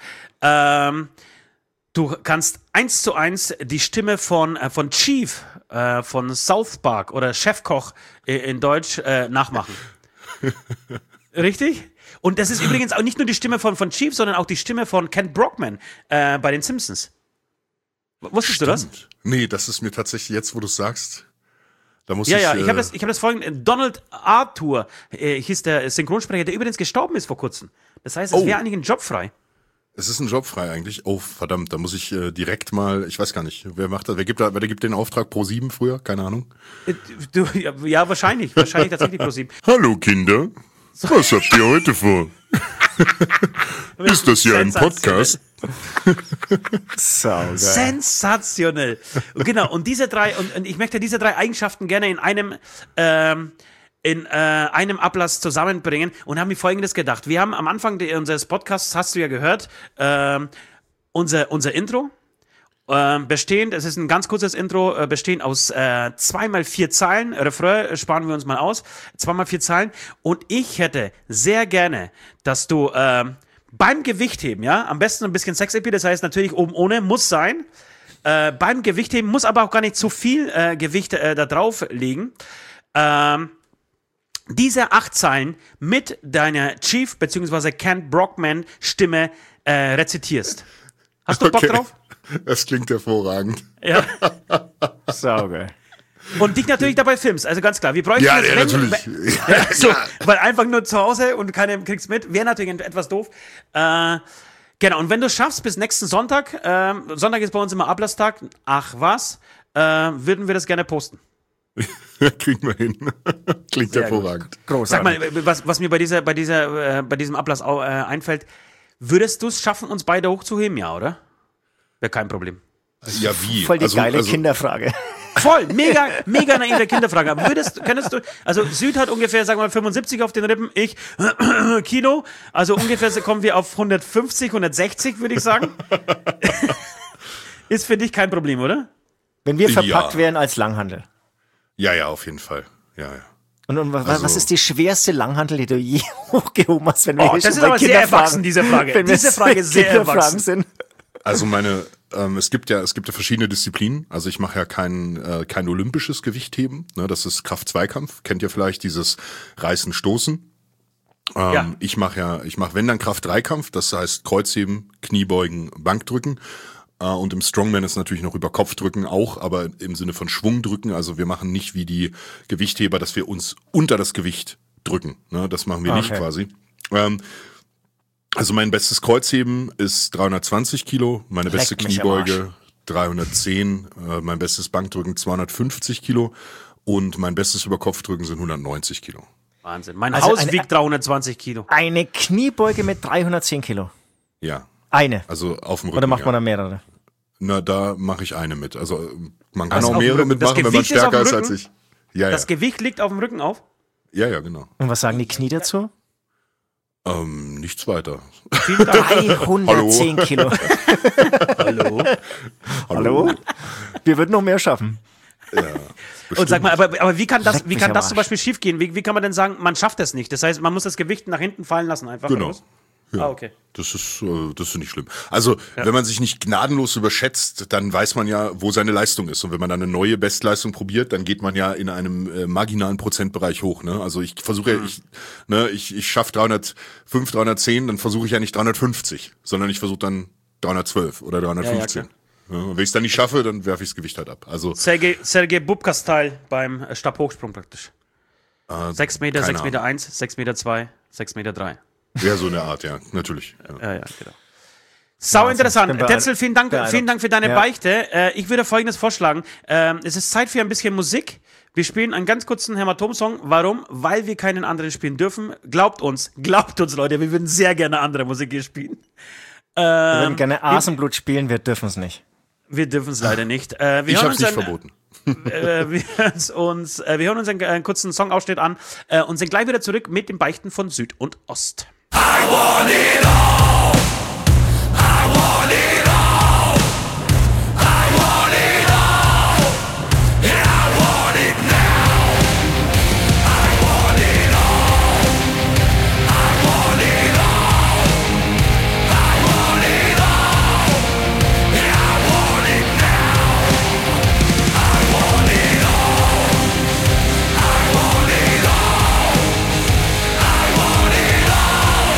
du kannst 1:1 die Stimme von Chief von South Park oder Chefkoch in Deutsch nachmachen. Richtig? Und das ist übrigens auch nicht nur die Stimme von Chief, sondern auch die Stimme von Kent Brockman bei den Simpsons. Wusstest du das? Nee, das ist mir tatsächlich jetzt, wo du es sagst. Da muss Ja, ich. ich habe das folgende. Donald Arthur hieß der Synchronsprecher, der übrigens gestorben ist vor kurzem. Das heißt, es wäre eigentlich ein Job frei. Es ist ein Job frei eigentlich. Oh, verdammt, da muss ich direkt mal, ich weiß gar nicht, wer macht das? Wer gibt den Auftrag Pro7 früher? Keine Ahnung. Ja, wahrscheinlich tatsächlich ProSieben. Hallo Kinder, was habt ihr heute vor? Ist das hier ein Podcast? Saugeil. Sensationell. Genau, und diese 3, und ich möchte diese 3 Eigenschaften gerne in einem Ablass zusammenbringen und haben mir Folgendes gedacht. Wir haben am Anfang unseres Podcasts, hast du ja gehört, unser Intro. Bestehend, es ist ein ganz kurzes Intro, bestehend aus 2x4 Zeilen. Refrain sparen wir uns mal aus. 2x4 Zeilen. Und ich hätte sehr gerne, dass du beim Gewichtheben, ja, am besten ein bisschen Sex-Appeal, das heißt natürlich oben ohne, muss sein. Beim Gewichtheben muss aber auch gar nicht zu viel Gewicht da drauf legen. Diese 8 Zeilen mit deiner Chief bzw. Kent Brockman Stimme rezitierst. Hast du Bock drauf? Das klingt hervorragend. Ja. Saugeil. Und dich natürlich dabei filmst, also ganz klar. Wir bräuchten Ja, das, ja, wenn- natürlich. wenn- so, weil einfach nur zu Hause und keiner kriegt's mit, wäre natürlich etwas doof. Genau, und wenn du schaffst bis nächsten Sonntag, Sonntag ist bei uns immer Ablasstag, würden wir das gerne posten. Kriegen wir hin. Klingt hervorragend. Sag Großartig. mal, was mir bei diesem Ablass einfällt, würdest du es schaffen, uns beide hochzuheben, ja, oder? Wäre kein Problem. Ja, wie? Voll die geile also, Kinderfrage. Voll, mega naive Kinderfrage. Aber könntest du, also Süd hat ungefähr, sagen wir mal, 75 auf den Rippen, ich Kilo, also ungefähr kommen wir auf 150, 160, würde ich sagen. Ist für dich kein Problem, oder? Wenn wir verpackt wären als Langhantel. Ja, auf jeden Fall. Ja. Und was ist die schwerste Langhantel, die du je hochgehoben hast? Wenn wir das ist aber sehr erwachsen, diese Frage. Diese Frage ist sehr erwachsen. Sind. Also es gibt ja verschiedene Disziplinen. Also ich mache ja kein olympisches Gewichtheben. Ne, das ist Kraft-Zweikampf. Kennt ihr vielleicht dieses Reißen, Stoßen? Ja. Ich mache wenn dann Kraft-Dreikampf. Das heißt Kreuzheben, Kniebeugen, Bankdrücken. Und im Strongman ist natürlich noch über Kopfdrücken auch, aber im Sinne von Schwungdrücken. Also wir machen nicht wie die Gewichtheber, dass wir uns unter das Gewicht drücken. Ne, das machen wir nicht quasi. Also mein bestes Kreuzheben ist 320 Kilo, meine beste Kniebeuge 310, mein bestes Bankdrücken 250 Kilo und mein bestes Überkopfdrücken sind 190 Kilo. Wahnsinn. Mein Haus wiegt 320 Kilo. Eine Kniebeuge mit 310 Kilo? Ja. Eine? Also auf dem Rücken. Oder macht man da mehrere? Na, da mache ich eine mit. Also man kann auch mehrere mitmachen, wenn man stärker ist als ich. Ja. Das Gewicht liegt auf dem Rücken auf? Ja, genau. Und was sagen die Knie dazu? Nichts weiter. 310 Kilo. Hallo? Wir würden noch mehr schaffen. Ja, und sag mal, aber wie kann das zum Beispiel schiefgehen? Wie kann man denn sagen, man schafft es nicht? Das heißt, man muss das Gewicht nach hinten fallen lassen einfach. Genau. Ja, okay. Das ist nicht schlimm. Also, wenn man sich nicht gnadenlos überschätzt, dann weiß man ja, wo seine Leistung ist. Und wenn man dann eine neue Bestleistung probiert, dann geht man ja in einem marginalen Prozentbereich hoch. Ne? Also ich versuche ich schaffe 305, 310, dann versuche ich ja nicht 350, sondern ich versuche dann 312 oder 315. Ja, und wenn ich es dann nicht schaffe, dann werfe ich das Gewicht halt ab. Also Sergej Bubka-Style beim Stabhochsprung praktisch. 6 Meter, 6 Meter 1, 6 Meter 2, 6 Meter 3. Ja, so eine Art, ja, natürlich. Ja, genau. Sau interessant. Tetzel, vielen Dank für deine Beichte. Ich würde Folgendes vorschlagen. Es ist Zeit für ein bisschen Musik. Wir spielen einen ganz kurzen Hämatom-Song. Warum? Weil wir keinen anderen spielen dürfen. Glaubt uns, Leute, wir würden sehr gerne andere Musik hier spielen. Wir würden gerne Asenblut spielen, wir dürfen es nicht. Wir dürfen es leider nicht. Ich habe es nicht verboten. Wir hören uns einen kurzen Songausschnitt an und sind gleich wieder zurück mit den Beichten von Süd und Ost. I want it all. I want it all. I want it all. And I want it now. I want it all. I want it all. I want it all. And I want it now. I want it all. I want it all. I want it all.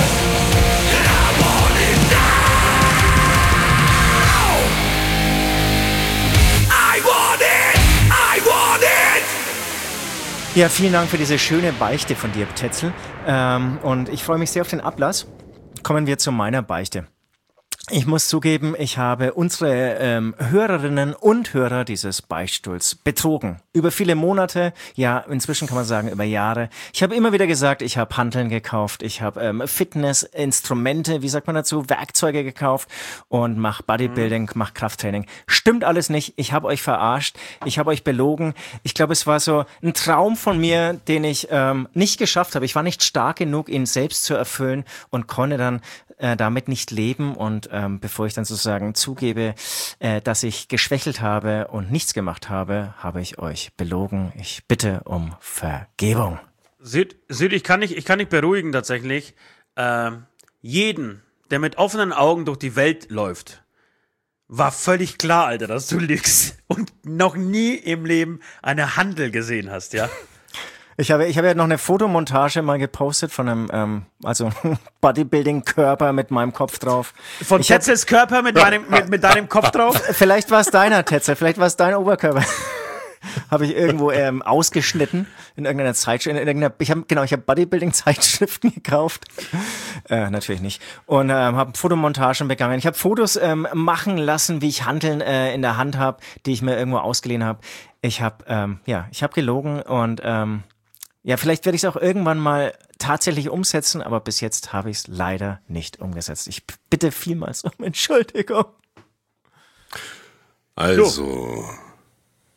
Ja, vielen Dank für diese schöne Beichte von dir, Tetzel. Und ich freue mich sehr auf den Ablass. Kommen wir zu meiner Beichte. Ich muss zugeben, ich habe unsere Hörerinnen und Hörer dieses Beichtstuhls betrogen. Über viele Monate, ja, inzwischen kann man sagen über Jahre. Ich habe immer wieder gesagt, ich habe Hanteln gekauft, ich habe Fitnessinstrumente, wie sagt man dazu, Werkzeuge gekauft und mache Bodybuilding, mache Krafttraining. Stimmt alles nicht, ich habe euch verarscht, ich habe euch belogen. Ich glaube, es war so ein Traum von mir, den ich nicht geschafft habe. Ich war nicht stark genug, ihn selbst zu erfüllen und konnte dann damit nicht leben und bevor ich dann sozusagen zugebe, dass ich geschwächelt habe und nichts gemacht habe, habe ich euch belogen. Ich bitte um Vergebung. Süd, ich kann nicht beruhigen tatsächlich. Jeden, der mit offenen Augen durch die Welt läuft, war völlig klar, Alter, dass du lügst und noch nie im Leben eine Handel gesehen hast, ja? Ich habe ja noch eine Fotomontage mal gepostet von einem Bodybuilding-Körper mit meinem Kopf drauf. Von Tetzels Körper mit deinem Kopf drauf? Vielleicht war es deiner, Tetzel, vielleicht war es dein Oberkörper. Habe ich irgendwo ausgeschnitten in irgendeiner Zeitschrift. Ich habe Bodybuilding-Zeitschriften gekauft. Natürlich nicht. Und habe Fotomontagen begangen. Ich habe Fotos machen lassen, wie ich Hanteln in der Hand habe, die ich mir irgendwo ausgeliehen habe. Ich habe gelogen und ja, vielleicht werde ich es auch irgendwann mal tatsächlich umsetzen, aber bis jetzt habe ich es leider nicht umgesetzt. Ich bitte vielmals um Entschuldigung. Also.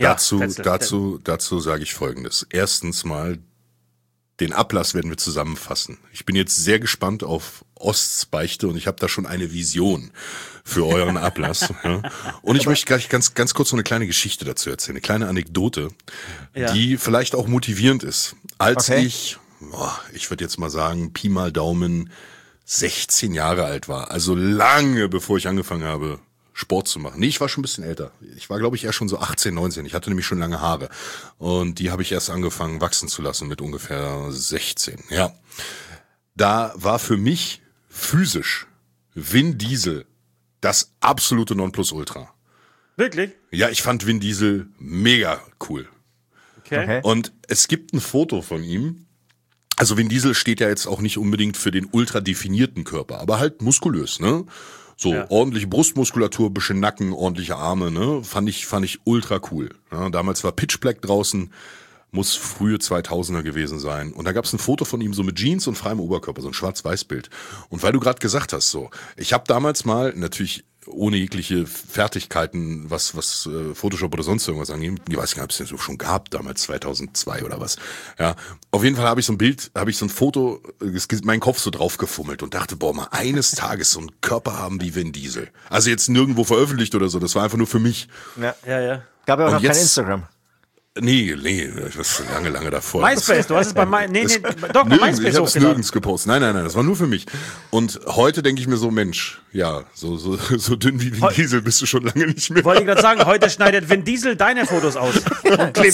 Ja, dazu sage ich Folgendes. Erstens mal, den Ablass werden wir zusammenfassen. Ich bin jetzt sehr gespannt auf Osts Beichte und ich habe da schon eine Vision für euren Ablass. Ja. Und ich möchte gleich ganz kurz so eine kleine Geschichte dazu erzählen, eine kleine Anekdote, die vielleicht auch motivierend ist. Als ich würde jetzt mal sagen, Pi mal Daumen, 16 Jahre alt war, also lange bevor ich angefangen habe, Sport zu machen. Nee, ich war schon ein bisschen älter. Ich war, glaube ich, eher schon so 18, 19. Ich hatte nämlich schon lange Haare. Und die habe ich erst angefangen wachsen zu lassen mit ungefähr 16. Ja. Da war für mich physisch Vin Diesel das absolute Nonplusultra. Wirklich? Ja, ich fand Vin Diesel mega cool. Okay. Und es gibt ein Foto von ihm. Also Vin Diesel steht ja jetzt auch nicht unbedingt für den ultra definierten Körper, aber halt muskulös, ne? So, ordentliche Brustmuskulatur, bisschen Nacken, ordentliche Arme, ne? Fand ich ultra cool. Ja, damals war Pitch Black draußen, muss frühe 2000er gewesen sein. Und da gab's ein Foto von ihm so mit Jeans und freiem Oberkörper, so ein Schwarz-Weiß-Bild. Und weil du gerade gesagt hast, so, ich habe damals mal, natürlich ohne jegliche Fertigkeiten, was Photoshop oder sonst irgendwas angeht, ich weiß gar nicht, ob es das schon gab, damals 2002 oder was. Ja, auf jeden Fall habe ich so ein Foto, meinen Kopf so drauf gefummelt und dachte, boah, mal eines Tages so einen Körper haben wie Vin Diesel. Also jetzt nirgendwo veröffentlicht oder so, das war einfach nur für mich. Ja. Gab ja auch noch kein Instagram. Nee, das ist lange davor. MySpace, du hast es bei MySpace ich habe es nirgends gepostet. Nein, das war nur für mich. Und heute denke ich mir so, Mensch, ja, so dünn wie Vin Diesel bist du schon lange nicht mehr. Wollte ich gerade sagen, heute schneidet Vin Diesel deine Fotos aus und klebt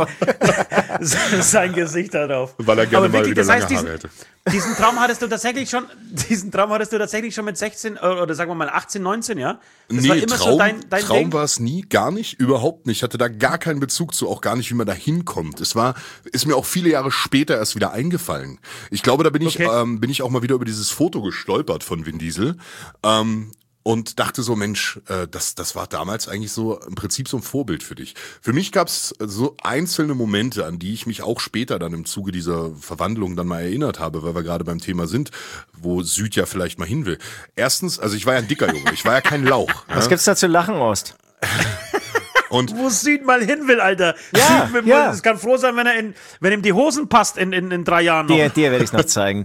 sein Gesicht darauf. Weil er gerne mal wieder lange Haare hätte. Diesen Traum hattest du tatsächlich schon mit 16 oder sagen wir mal 18, 19, ja? Das war immer so dein Traum war es nie, gar nicht, überhaupt nicht. Ich hatte da gar keinen Bezug zu, auch gar nicht, wie man da hinkommt. Ist mir auch viele Jahre später erst wieder eingefallen. Ich glaube, da bin ich auch mal wieder über dieses Foto gestolpert von Vin Diesel. Und dachte so, Mensch, das war damals eigentlich so im Prinzip so ein Vorbild für dich. Für mich gab's so einzelne Momente, an die ich mich auch später dann im Zuge dieser Verwandlung dann mal erinnert habe, weil wir gerade beim Thema sind, wo Süd ja vielleicht mal hin will. Erstens, also ich war ja ein dicker Junge, ich war ja kein Lauch. Was gibt's da zu lachen, Ost? Und wo Süd mal hin will, Alter. Ja, Es kann froh sein, wenn ihm die Hosen passt in 3 Jahren noch. Dir werde ich's noch zeigen,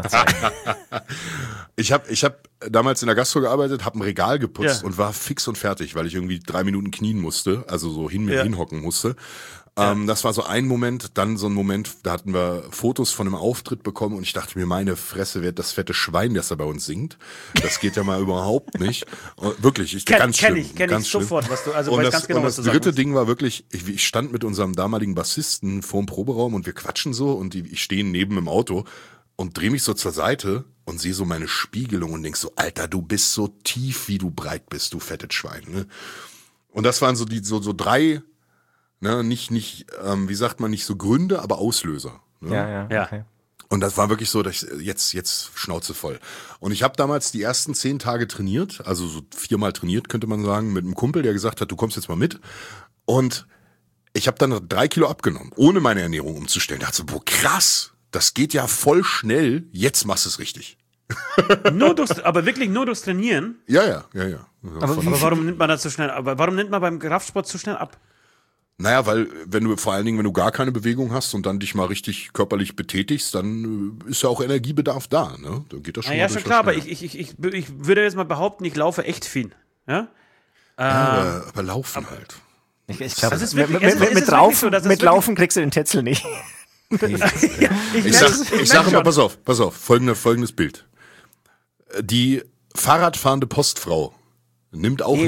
Ich hab damals in der Gastro gearbeitet, habe ein Regal geputzt und war fix und fertig, weil ich irgendwie 3 Minuten knien musste, also so hinhocken musste. Das war so ein Moment, dann so ein Moment, da hatten wir Fotos von einem Auftritt bekommen und ich dachte mir, meine Fresse wird das fette Schwein, das da bei uns singt. Das geht ja mal überhaupt nicht. Und wirklich, ganz schlimm. Kenn ich sofort, was du, also und weiß das, ganz genau, und was du das dritte Ding war wirklich, ich stand mit unserem damaligen Bassisten vorm Proberaum und wir quatschen so und ich stehe neben im Auto und drehe mich so zur Seite und sehe so meine Spiegelung und denk so, Alter, du bist so tief, wie du breit bist, du fettes Schwein. Ne? Und das waren so so 3, ne, nicht, wie sagt man, nicht so Gründe, aber Auslöser. Ne? Ja. Okay. Und das war wirklich so, dass jetzt Schnauze voll. Und ich habe damals die ersten 10 Tage trainiert, also so 4-mal trainiert, könnte man sagen, mit einem Kumpel, der gesagt hat, du kommst jetzt mal mit. Und ich habe dann 3 Kilo abgenommen, ohne meine Ernährung umzustellen. Da dachte so, boah, krass, das geht ja voll schnell, jetzt machst du es richtig. Aber wirklich nur durchs Trainieren? Ja. Aber warum nimmt man das so schnell ab? Warum nimmt man beim Kraftsport so schnell ab? Naja, weil vor allen Dingen, wenn du gar keine Bewegung hast und dann dich mal richtig körperlich betätigst, dann ist ja auch Energiebedarf da, ne? Da geht das schon. Ja, schon klar, aber ich würde jetzt mal behaupten, ich laufe echt viel. Ja? Aber laufen halt. Ich glaube, mit Laufen kriegst du den Tetzel nicht. Ich sag immer, pass auf, folgendes Bild. Die Fahrradfahrende Postfrau nimmt auch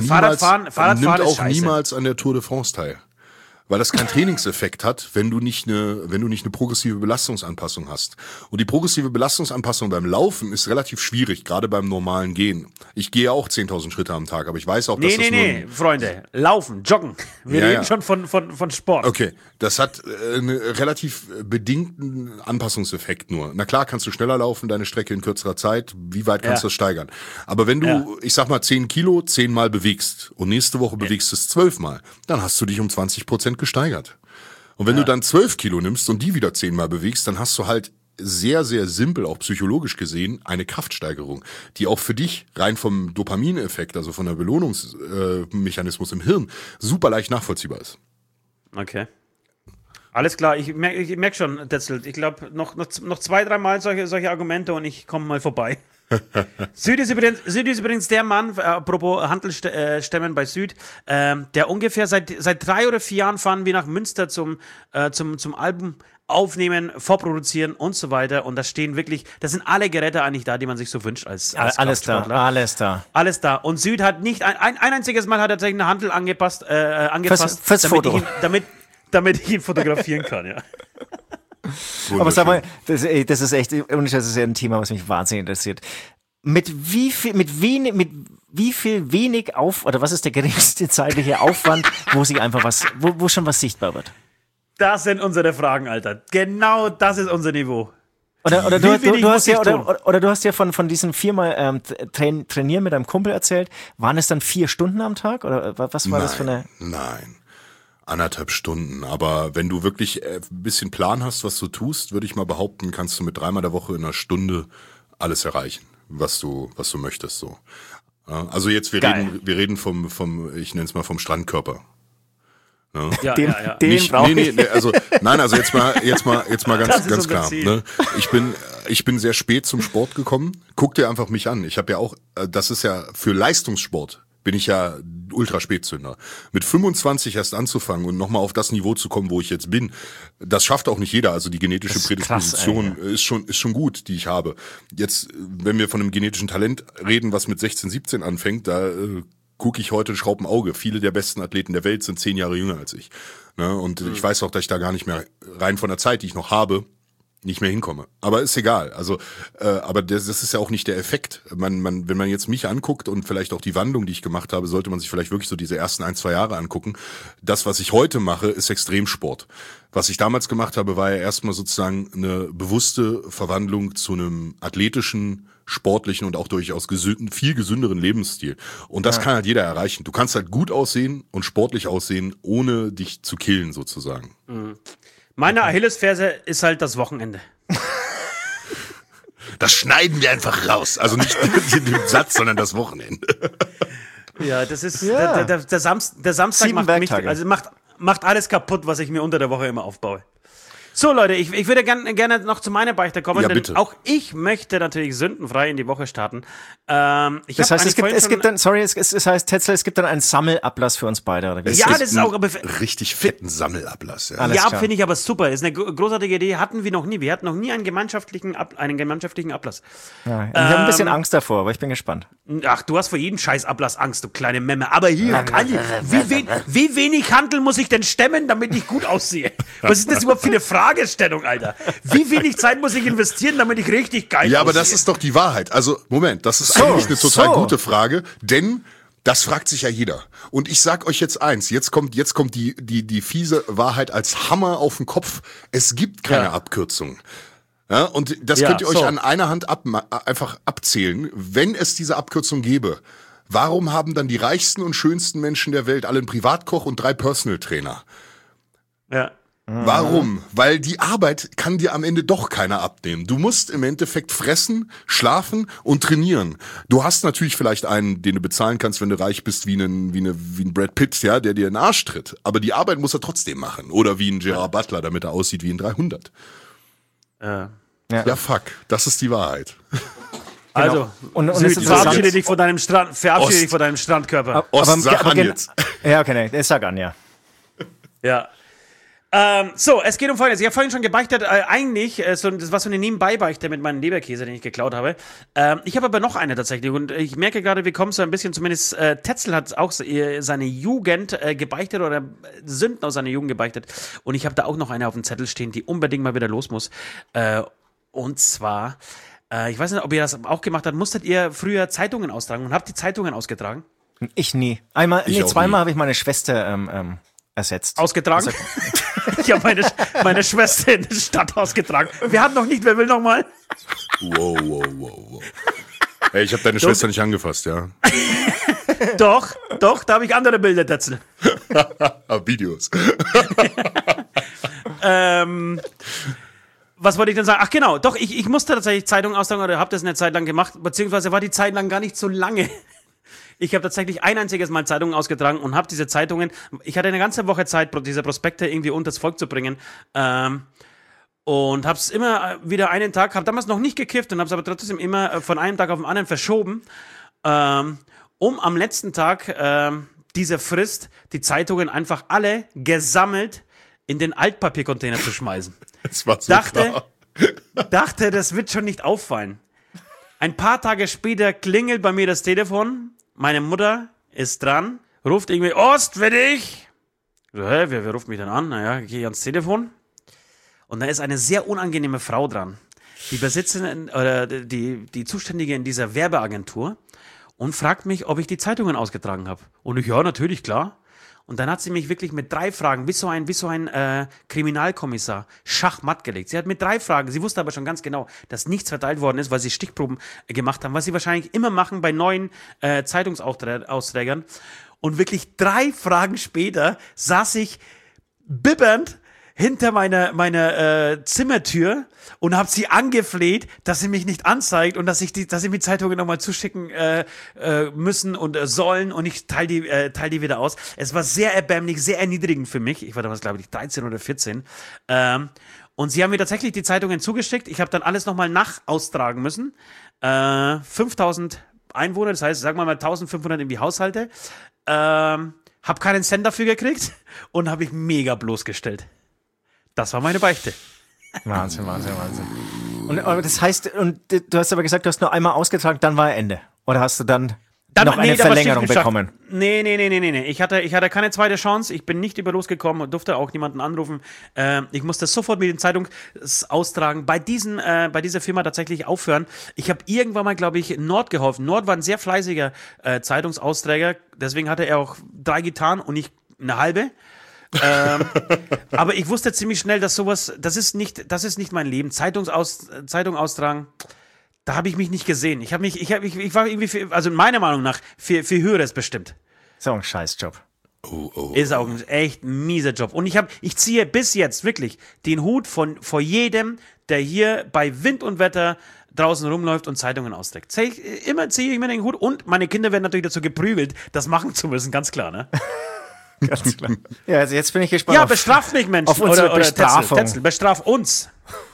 niemals an der Tour de France teil. Weil das keinen Trainingseffekt hat, wenn du nicht eine progressive Belastungsanpassung hast. Und die progressive Belastungsanpassung beim Laufen ist relativ schwierig, gerade beim normalen Gehen. Ich gehe auch 10.000 Schritte am Tag, aber ich weiß auch, dass Freunde, laufen, joggen. Wir reden schon von Sport. Okay, das hat einen relativ bedingten Anpassungseffekt nur. Na klar, kannst du schneller laufen, deine Strecke in kürzerer Zeit. Wie weit kannst du das steigern? Aber wenn du, ich sag mal, 10 Kilo 10-mal bewegst und nächste Woche bewegst du es 12-mal, dann hast du dich um 20% gesteigert. Und wenn du dann 12 Kilo nimmst und die wieder 10-mal bewegst, dann hast du halt sehr, sehr simpel, auch psychologisch gesehen, eine Kraftsteigerung, die auch für dich rein vom Dopamineffekt, also von der Belohnungsmechanismus im Hirn, super leicht nachvollziehbar ist. Okay. Alles klar, ich merk schon, Tetzel. Ich glaube, noch 2-3 Mal solche Argumente und ich komme mal vorbei. Süd ist übrigens der Mann, apropos Hantelstämmen bei Süd, der ungefähr seit 3 oder 4 Jahren fahren wir nach Münster zum Album aufnehmen, vorproduzieren und so weiter. Und das sind alle Geräte eigentlich da, die man sich so wünscht als alles da. Alles da. Und Süd hat nicht, ein einziges Mal hat er tatsächlich eine Hantel angepasst, fürs Foto. Damit ich ihn fotografieren kann, ja. Aber sag mal, das ist echt, und das ist ja ein Thema, was mich wahnsinnig interessiert. Mit wie viel wenig oder was ist der geringste zeitliche Aufwand, wo sich einfach wo schon was sichtbar wird? Das sind unsere Fragen, Alter. Genau das ist unser Niveau. Oder du hast ja von diesen 4-mal Trainieren mit deinem Kumpel erzählt. Waren es dann 4 Stunden am Tag? Oder was war das für eine? Nein. 1,5 Stunden, aber wenn du wirklich ein bisschen Plan hast, was du tust, würde ich mal behaupten, kannst du mit 3-mal der Woche in einer Stunde alles erreichen, was du möchtest, so. Also jetzt, wir reden vom, ich nenne es mal vom Strandkörper. Ne? Ja, also jetzt mal ganz klar. Ne? Ich bin sehr spät zum Sport gekommen. Guck dir einfach mich an. Ich habe ja auch, das ist ja für Leistungssport, bin ich ja Ultraspätzünder. Mit 25 erst anzufangen und nochmal auf das Niveau zu kommen, wo ich jetzt bin, das schafft auch nicht jeder. Also die genetische Prädisposition ist schon gut, die ich habe. Jetzt, wenn wir von einem genetischen Talent reden, was mit 16, 17 anfängt, da gucke ich heute Schraub im Auge. Viele der besten Athleten der Welt sind 10 Jahre jünger als ich. Ne? Und ich weiß auch, dass ich da gar nicht mehr rein von der Zeit, die ich noch habe, nicht mehr hinkomme. Aber ist egal. Also, aber das ist ja auch nicht der Effekt. Wenn man jetzt mich anguckt und vielleicht auch die Wandlung, die ich gemacht habe, sollte man sich vielleicht wirklich so diese ersten 1-2 Jahre angucken. Das, was ich heute mache, ist Extremsport. Was ich damals gemacht habe, war ja erstmal sozusagen eine bewusste Verwandlung zu einem athletischen, sportlichen und auch durchaus viel gesünderen Lebensstil. Und das kann halt jeder erreichen. Du kannst halt gut aussehen und sportlich aussehen, ohne dich zu killen sozusagen. Mhm. Meine Achillesferse ist halt das Wochenende. Das schneiden wir einfach raus. Also nicht den Satz, sondern das Wochenende. Ja, das ist der Samstag macht alles kaputt, was ich mir unter der Woche immer aufbaue. So, Leute, ich würde gerne noch zu meiner Beichte kommen, ja, denn bitte. Auch ich möchte natürlich sündenfrei in die Woche starten. Das heißt, es gibt dann einen Sammelablass für uns beide, oder wie? Ja, das ist auch richtig fetten Sammelablass. Ja, finde ich aber super. Ist eine großartige Idee. Hatten wir noch nie. Wir hatten noch nie einen gemeinschaftlichen Ablass. Ja, ich habe ein bisschen Angst davor, aber ich bin gespannt. Ach, du hast vor jedem scheiß Ablass Angst, du kleine Memme. Aber hier, Andi, wie wenig Hantel muss ich denn stemmen, damit ich gut aussehe? Was ist das überhaupt für eine Fragestellung, Alter? Wie wenig Zeit muss ich investieren, damit ich richtig geil aussehe? Ja, aber das ist doch die Wahrheit. Also, Moment, das ist eigentlich eine total gute Frage, denn das fragt sich ja jeder. Und ich sag euch jetzt eins, jetzt kommt die fiese Wahrheit als Hammer auf den Kopf. Es gibt keine Abkürzung. Ja, und das könnt ihr euch an einer Hand einfach abzählen. Wenn es diese Abkürzung gäbe, warum haben dann die reichsten und schönsten Menschen der Welt alle einen Privatkoch und 3 Personal Trainer? Ja. Warum? Weil die Arbeit kann dir am Ende doch keiner abnehmen. Du musst im Endeffekt fressen, schlafen und trainieren. Du hast natürlich vielleicht einen, den du bezahlen kannst, wenn du reich bist, wie ein Brad Pitt, ja, der dir in den Arsch tritt. Aber die Arbeit muss er trotzdem machen. Oder wie ein Gerard Butler, damit er aussieht wie ein 300. Ja, fuck. Das ist die Wahrheit. Also, und verabschiede dich von deinem Strandkörper. Sag an jetzt. Ja, okay, nee, sag an, ja. Ja. So, es geht um Folgendes. Ich habe vorhin schon gebeichtet, das war so eine Nebenbei-Beichte mit meinem Leberkäse, den ich geklaut habe. Ich habe aber noch eine tatsächlich und ich merke gerade, wir kommen so ein bisschen, zumindest Tetzel hat auch seine Jugend gebeichtet oder Sünden aus seiner Jugend gebeichtet und ich habe da auch noch eine auf dem Zettel stehen, die unbedingt mal wieder los muss. Und zwar, ich weiß nicht, ob ihr das auch gemacht habt, musstet ihr früher Zeitungen austragen und habt die Zeitungen ausgetragen? Ich nie. Zweimal habe ich meine Schwester ersetzt. Ausgetragen? Ich habe meine Schwester in der Stadt ausgetragen. Wir hatten noch nicht, wer will noch mal? Wow. Ey, ich habe deine Schwester nicht angefasst, ja? Doch, da habe ich andere Bilder, Tetzel. Videos. Was wollte ich denn sagen? Ach genau, doch, ich musste tatsächlich Zeitungen austragen oder habe das eine Zeit lang gemacht, beziehungsweise war die Zeit lang gar nicht so lange. Ich habe tatsächlich ein einziges Mal Zeitungen ausgetragen und habe diese Zeitungen, ich hatte eine ganze Woche Zeit, diese Prospekte irgendwie unters Volk zu bringen. Und habe es immer wieder einen Tag, habe damals noch nicht gekifft und habe es aber trotzdem immer von einem Tag auf den anderen verschoben, um am letzten Tag dieser Frist die Zeitungen einfach alle gesammelt in den Altpapiercontainer zu schmeißen. Das war so klar. Dachte, das wird schon nicht auffallen. Ein paar Tage später klingelt bei mir das Telefon, meine Mutter ist dran, ruft irgendwie, Ost, für dich. So, hä, wer ruft mich denn an? Naja, gehe ich ans Telefon. Und da ist eine sehr unangenehme Frau dran. Die Besitzerin oder die Zuständige in dieser Werbeagentur und fragt mich, ob ich die Zeitungen ausgetragen habe. Und ich, ja, natürlich, klar. Und dann hat sie mich wirklich mit 3 Fragen, wie so ein Kriminalkommissar, schachmatt gelegt. Sie hat mit 3 Fragen, sie wusste aber schon ganz genau, dass nichts verteilt worden ist, weil sie Stichproben gemacht haben, was sie wahrscheinlich immer machen bei neuen Zeitungsausträgern. Und wirklich 3 Fragen später saß ich bibbernd hinter meiner Zimmertür und habe sie angefleht, dass sie mich nicht anzeigt und dass sie mir Zeitungen nochmal zuschicken müssen und sollen und ich teile die wieder aus. Es war sehr erbärmlich, sehr erniedrigend für mich. Ich war damals, glaube ich, 13 oder 14. Und sie haben mir tatsächlich die Zeitungen zugeschickt. Ich habe dann alles nochmal nachaustragen müssen. 5000 Einwohner, das heißt, sagen wir mal 1500 irgendwie Haushalte. Hab keinen Cent dafür gekriegt und habe ich mega bloßgestellt. Das war meine Beichte. Wahnsinn. Und das heißt, und du hast aber gesagt, du hast nur einmal ausgetragen, dann war Ende. Oder hast du dann noch eine Verlängerung bekommen? Nee. Ich hatte keine zweite Chance. Ich bin nicht über losgekommen und durfte auch niemanden anrufen. Ich musste sofort mit den Zeitungsaustragen bei dieser Firma tatsächlich aufhören. Ich habe irgendwann mal, glaube ich, Nord geholfen. Nord war ein sehr fleißiger Zeitungsausträger. Deswegen hatte er auch 3 Gitarren und nicht eine halbe. Aber ich wusste ziemlich schnell, dass sowas, das ist nicht mein Leben. Zeitung austragen, da habe ich mich nicht gesehen. Ich war irgendwie, also meiner Meinung nach, für Höheres bestimmt. So ein Scheißjob. Ist auch ein echt mieser Job. Und ich ziehe bis jetzt wirklich den Hut vor jedem, der hier bei Wind und Wetter draußen rumläuft und Zeitungen austrägt. Ziehe ich mir den Hut und meine Kinder werden natürlich dazu geprügelt, das machen zu müssen, ganz klar, ne? Ganz klar. Ja, also jetzt bin ich gespannt. Ja, bestraft mich, Mensch. Auf unsere Bestrafung. Tetzel, bestraf uns.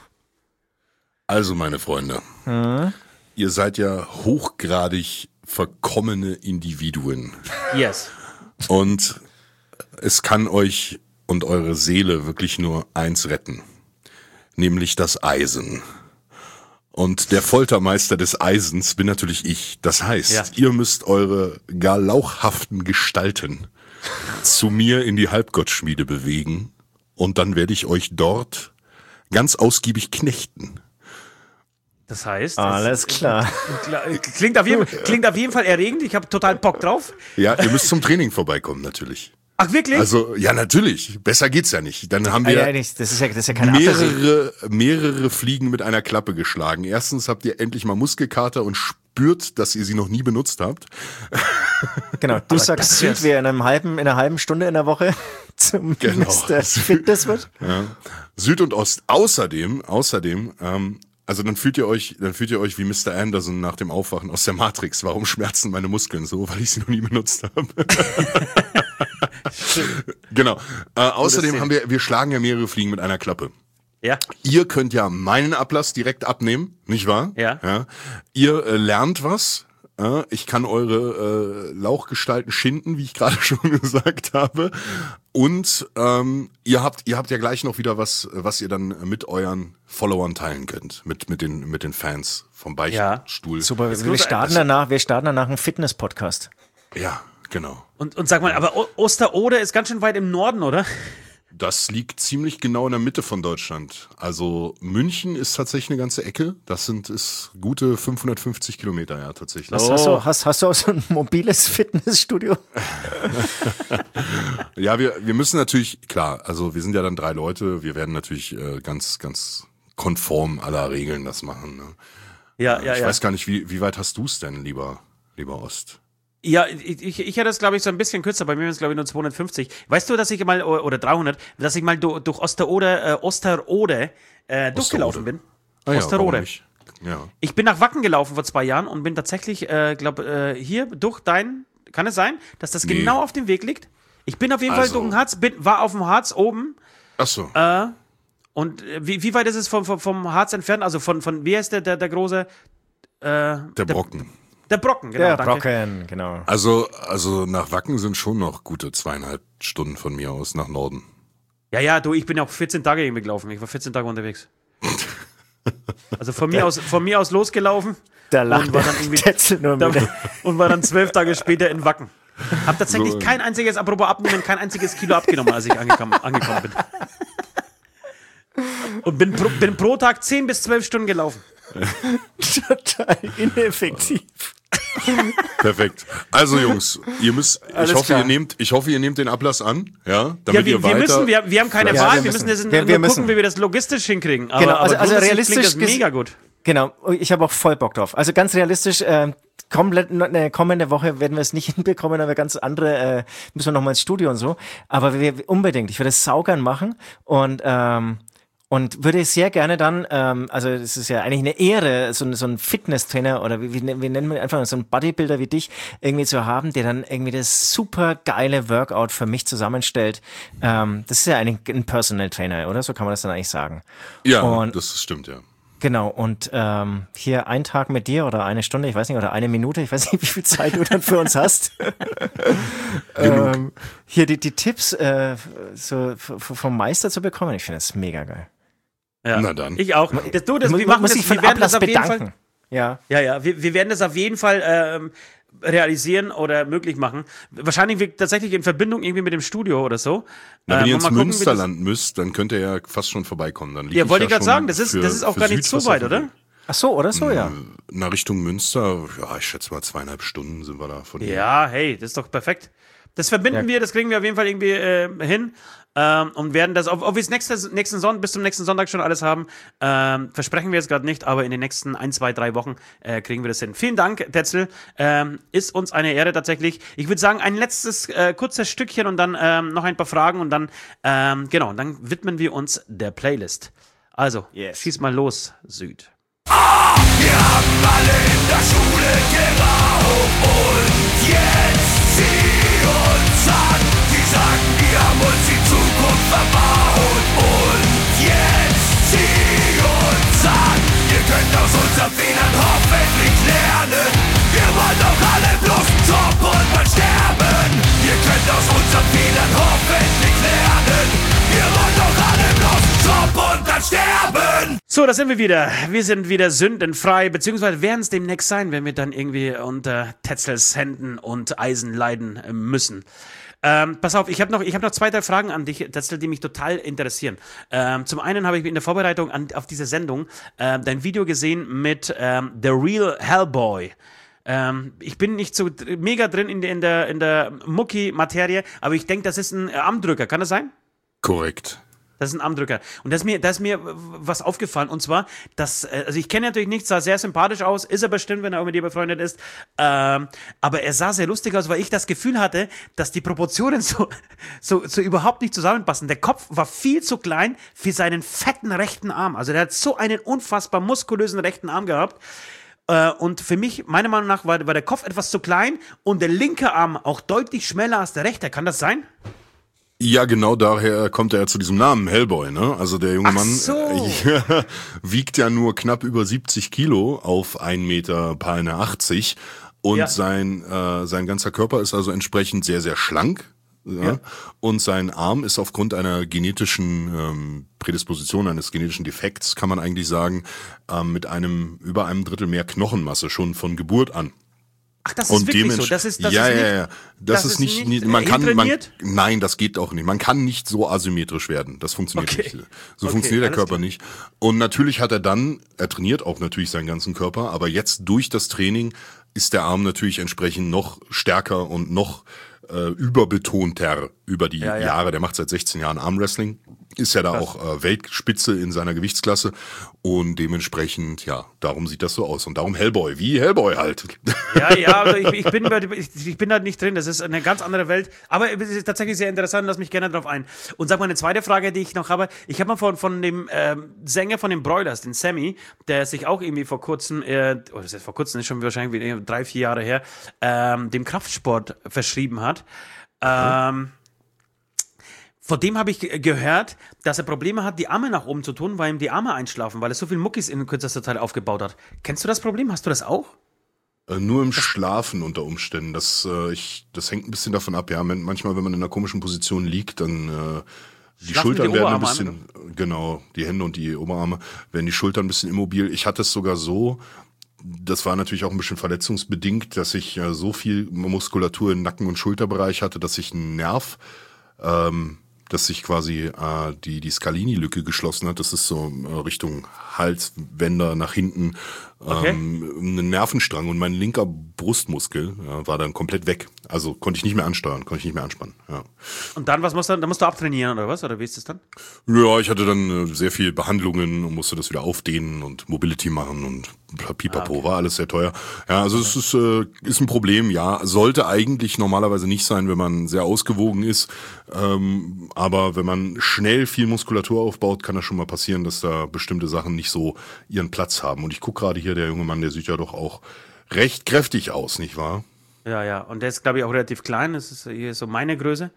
Also, meine Freunde, ihr seid ja hochgradig verkommene Individuen. Yes. Und es kann euch und eure Seele wirklich nur eins retten, nämlich das Eisen. Und der Foltermeister des Eisens bin natürlich ich. Das heißt, ihr müsst eure gar lauchhaften Gestalten zu mir in die Halbgottschmiede bewegen und dann werde ich euch dort ganz ausgiebig knechten. Das heißt... Alles klar. Klingt auf jeden Fall erregend. Ich habe total Bock drauf. Ja, ihr müsst zum Training vorbeikommen natürlich. Ach, wirklich? Also, ja, natürlich. Besser geht's ja nicht. Dann haben wir das ist ja keine mehrere Fliegen mit einer Klappe geschlagen. Erstens habt ihr endlich mal Muskelkater und spürt, dass ihr sie noch nie benutzt habt. Genau, du sagst Süd, wie in einer halben Stunde in der Woche zum Mr. Fitness wird. Ja. Süd und Ost. Außerdem, also dann fühlt ihr euch wie Mr. Anderson nach dem Aufwachen aus der Matrix. Warum schmerzen meine Muskeln so? Weil ich sie noch nie benutzt habe. Genau. Außerdem wir schlagen ja mehrere Fliegen mit einer Klappe. Ja. Ihr könnt ja meinen Ablass direkt abnehmen, nicht wahr? Ja. Ihr lernt was. Ich kann eure Lauchgestalten schinden, wie ich gerade schon gesagt habe. Und ihr habt ja gleich noch wieder was ihr dann mit euren Followern teilen könnt, mit den Fans vom Beichtstuhl. Ja. Super. Wir starten danach einen Fitness-Podcast. Ja, genau. Und sag mal, aber Osterode ist ganz schön weit im Norden, oder? Das liegt ziemlich genau in der Mitte von Deutschland. Also München ist tatsächlich eine ganze Ecke. Das ist gute 550 Kilometer, ja, tatsächlich. Hast du auch so ein mobiles Fitnessstudio? Ja, wir müssen natürlich, klar, also wir sind ja dann 3 Leute, wir werden natürlich ganz, ganz konform aller Regeln das machen. Ne? Ja. Ich weiß gar nicht, wie weit hast du es denn, lieber Ost? Ja, ich hätte das, glaube ich, so ein bisschen kürzer. Bei mir sind es, glaube ich, nur 250. Weißt du, dass ich mal, oder 300, dass ich mal durch Osterode durchgelaufen bin? Ah, ja, Osterode. Ja. Ich bin nach Wacken gelaufen vor 2 Jahren und bin tatsächlich, hier durch dein Kann es sein, dass das genau auf dem Weg liegt? Ich bin auf jeden Fall durch den Harz, war auf dem Harz oben. Ach so. Und wie weit ist es vom Harz entfernt? Also von wie heißt der große? Der Brocken. Der Brocken, genau. Der danke. Brocken, genau. Also nach Wacken sind schon noch gute 2,5 Stunden von mir aus nach Norden. Ja, du, ich bin ja auch 14 Tage irgendwie gelaufen. Ich war 14 Tage unterwegs. Also von mir aus losgelaufen. Da lacht und war dann irgendwie Tetzel nur wieder. und war dann 12 Tage später in Wacken. Hab tatsächlich kein einziges, apropos abnehmen, kein einziges Kilo abgenommen, als ich angekommen bin. Und bin pro Tag 10 bis 12 Stunden gelaufen. Total ineffektiv. Perfekt. Also Jungs, ich hoffe, ihr nehmt den Ablass an, ja, damit ihr weiter. Wir haben keine Wahl, wir müssen jetzt nur gucken, wie wir das logistisch hinkriegen. Aber, genau, also realistisch klingt das mega gut. Genau, ich habe auch voll Bock drauf. Also ganz realistisch, komplett eine kommende Woche werden wir es nicht hinbekommen, aber ganz andere, müssen wir nochmal ins Studio und so. Aber unbedingt, ich würde es saugern machen und würde sehr gerne dann, also es ist ja eigentlich eine Ehre, so ein Fitnesstrainer oder wie nennen wir einfach so einen Bodybuilder wie dich irgendwie zu haben, der dann irgendwie das super geile Workout für mich zusammenstellt. Das ist ja eigentlich ein Personal Trainer, oder? So kann man das dann eigentlich sagen. Ja, das stimmt, ja. Genau, und hier ein Tag mit dir oder eine Stunde, ich weiß nicht, oder eine Minute, ich weiß nicht, wie viel Zeit du dann für uns hast. Hier die Tipps so vom Meister zu bekommen, ich finde das mega geil. Ja, na dann. Ich auch. Wir werden das auf jeden Fall. Ja, wir werden das auf jeden Fall realisieren oder möglich machen. Wahrscheinlich tatsächlich in Verbindung irgendwie mit dem Studio oder so. Wenn ihr ins Münsterland müsst, dann könnt ihr ja fast schon vorbeikommen. Dann ja, wollte ich gerade sagen, das ist auch gar nicht so weit, oder? Ach so, oder so, ja. Nach Richtung Münster, ja, ich schätze mal 2,5 Stunden sind wir da von hier. Ja, hey, das ist doch perfekt. Das verbinden wir, das kriegen wir auf jeden Fall irgendwie hin. Und werden das, ob wir es bis zum nächsten Sonntag schon alles haben, versprechen wir jetzt gerade nicht, aber in den nächsten 1, 2, 3 Wochen kriegen wir das hin. Vielen Dank, Tetzel. Ist uns eine Ehre tatsächlich. Ich würde sagen, ein letztes kurzes Stückchen und dann noch ein paar Fragen und dann, dann widmen wir uns der Playlist. Also, Schieß mal los, Süd. Wir haben alle in der Schule geraucht und jetzt zieh uns an. Die sagen, wir haben uns die Zukunft verbaut und jetzt zieh uns an. Ihr könnt aus unseren Fehlern hoffentlich lernen. Wir wollen doch alle bloß einen Job und mal sterben. Ihr könnt aus unseren Fehlern hoffentlich lernen. Wir wollen doch alle bloß einen Job und dann sterben. So, da sind wir wieder. Wir sind wieder sündenfrei, beziehungsweise werden es demnächst sein, wenn wir dann irgendwie unter Tetzels Händen und Eisen leiden müssen. Pass auf, ich hab noch 2, 3 Fragen an dich, Tetzel, die mich total interessieren. Zum einen habe ich in der Vorbereitung auf diese Sendung dein Video gesehen mit The Real Hellboy. Ich bin nicht so mega drin in der Mucki-Materie, aber ich denke, das ist ein Armdrücker. Kann das sein? Korrekt. Das ist ein Armdrücker. Und da ist mir was aufgefallen. Und zwar, also ich kenne natürlich nicht, sah sehr sympathisch aus, ist er bestimmt, wenn er auch mit dir befreundet ist. Aber er sah sehr lustig aus, weil ich das Gefühl hatte, dass die Proportionen so überhaupt nicht zusammenpassen. Der Kopf war viel zu klein für seinen fetten rechten Arm. Also der hat so einen unfassbar muskulösen rechten Arm gehabt. Und für mich, meiner Meinung nach, war der Kopf etwas zu klein und der linke Arm auch deutlich schmäler als der rechte. Kann das sein? Ja, genau daher kommt er ja zu diesem Namen, Hellboy, ne? Also der junge Mann wiegt ja nur knapp über 70 Kilo auf 1,80 Meter und sein ganzer Körper ist also entsprechend sehr, sehr schlank. Ja. Und sein Arm ist aufgrund einer genetischen Prädisposition, eines genetischen Defekts, kann man eigentlich sagen, mit über einem Drittel mehr Knochenmasse schon von Geburt an. Ach, das ist wirklich so. Das ist nicht nein, das geht auch nicht. Man kann nicht so asymmetrisch werden. Das funktioniert nicht. So funktioniert der Körper nicht. Und natürlich er trainiert auch natürlich seinen ganzen Körper, aber jetzt durch das Training ist der Arm natürlich entsprechend noch stärker und noch überbetonter über die Jahre. Der macht seit 16 Jahren Armwrestling, ist ja da auch Weltspitze in seiner Gewichtsklasse und dementsprechend, ja, darum sieht das so aus und darum Hellboy, wie Hellboy halt. Ja, also ich bin da nicht drin, das ist eine ganz andere Welt, aber es ist tatsächlich sehr interessant, lass mich gerne drauf ein. Und sag mal, eine zweite Frage, die ich noch habe, ich habe mal von dem Sänger von den Broilers, den Sammy, der sich auch irgendwie vor kurzem, das ist vor kurzem, ist schon wahrscheinlich 3-4 Jahre her, dem Kraftsport verschrieben hat. Von dem habe ich gehört, dass er Probleme hat, die Arme nach oben zu tun, weil ihm die Arme einschlafen, weil er so viel Muckis in kürzester Zeit aufgebaut hat. Kennst du das Problem? Hast du das auch? Nur im Schlafen unter Umständen. Das hängt ein bisschen davon ab. Ja, manchmal, wenn man in einer komischen Position liegt, dann die Schultern werden ein bisschen, genau, die Hände und die Oberarme werden die Schultern ein bisschen immobil. Ich hatte es sogar so, das war natürlich auch ein bisschen verletzungsbedingt, dass ich so viel Muskulatur im Nacken- und Schulterbereich hatte, dass ich einen Nerv, dass sich quasi die Scalini-Lücke geschlossen hat. Das ist so Richtung Halsbänder nach hinten, einen Nervenstrang und mein linker Brustmuskel war dann komplett weg. Also konnte ich nicht mehr ansteuern, konnte ich nicht mehr anspannen. Ja. Und dann, was musst du, dann musst du abtrainieren oder was? Oder wie ist das dann? Ja, ich hatte dann sehr viel Behandlungen und musste das wieder aufdehnen und Mobility machen und pipapo, war alles sehr teuer. Ja, also es ist ein Problem, ja. Sollte eigentlich normalerweise nicht sein, wenn man sehr ausgewogen ist. Aber wenn man schnell viel Muskulatur aufbaut, kann das schon mal passieren, dass da bestimmte Sachen nicht so ihren Platz haben. Und ich gucke gerade hier, der junge Mann, der sieht ja doch auch recht kräftig aus, nicht wahr? Ja. Und der ist, glaube ich, auch relativ klein. Das ist hier so meine Größe.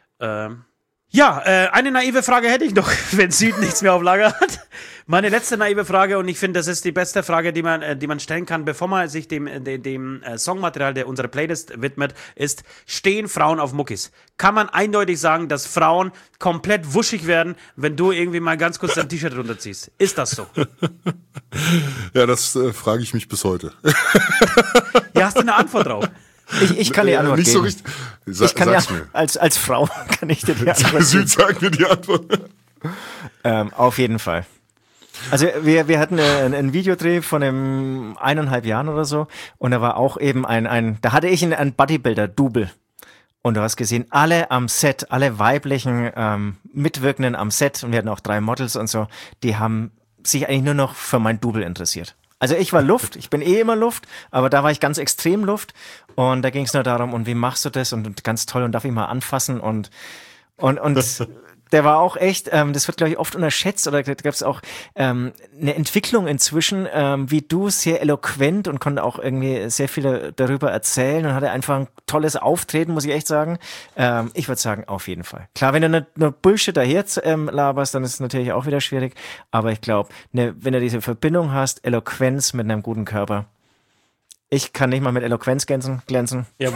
Eine naive Frage hätte ich noch, wenn Süd nichts mehr auf Lager hat. Meine letzte naive Frage, und ich finde, das ist die beste Frage, die man stellen kann, bevor man sich dem Songmaterial, der unserer Playlist widmet, ist, stehen Frauen auf Muckis? Kann man eindeutig sagen, dass Frauen komplett wuschig werden, wenn du irgendwie mal ganz kurz dein T-Shirt runterziehst? Ist das so? Ja, das frage ich mich bis heute. Ja, hast du eine Antwort drauf? Ich kann die Antwort nicht geben. So richtig. Ich kann ja, als Frau kann ich dir die Antwort geben. Süd, sag mir die Antwort. Auf jeden Fall. Also wir hatten einen Videodreh von einem 1,5 Jahren oder so und da war auch eben da hatte ich einen Bodybuilder-Double. Und du hast gesehen, alle am Set, alle weiblichen Mitwirkenden am Set, und wir hatten auch 3 Models und so, die haben sich eigentlich nur noch für mein Double interessiert. Also ich war Luft, ich bin immer Luft, aber da war ich ganz extrem Luft und da ging es nur darum, und wie machst du das, und ganz toll, und darf ich mal anfassen und der war auch echt, das wird, glaube ich, oft unterschätzt, oder da gab es auch eine Entwicklung inzwischen, wie du, sehr eloquent, und konnte auch irgendwie sehr viel darüber erzählen und hatte einfach ein tolles Auftreten, muss ich echt sagen. Ich würde sagen, auf jeden Fall. Klar, wenn du nicht nur Bullshit daher laberst, dann ist es natürlich auch wieder schwierig, aber ich glaube, wenn du diese Verbindung hast, Eloquenz mit einem guten Körper. Ich kann nicht mal mit Eloquenz glänzen. Ja,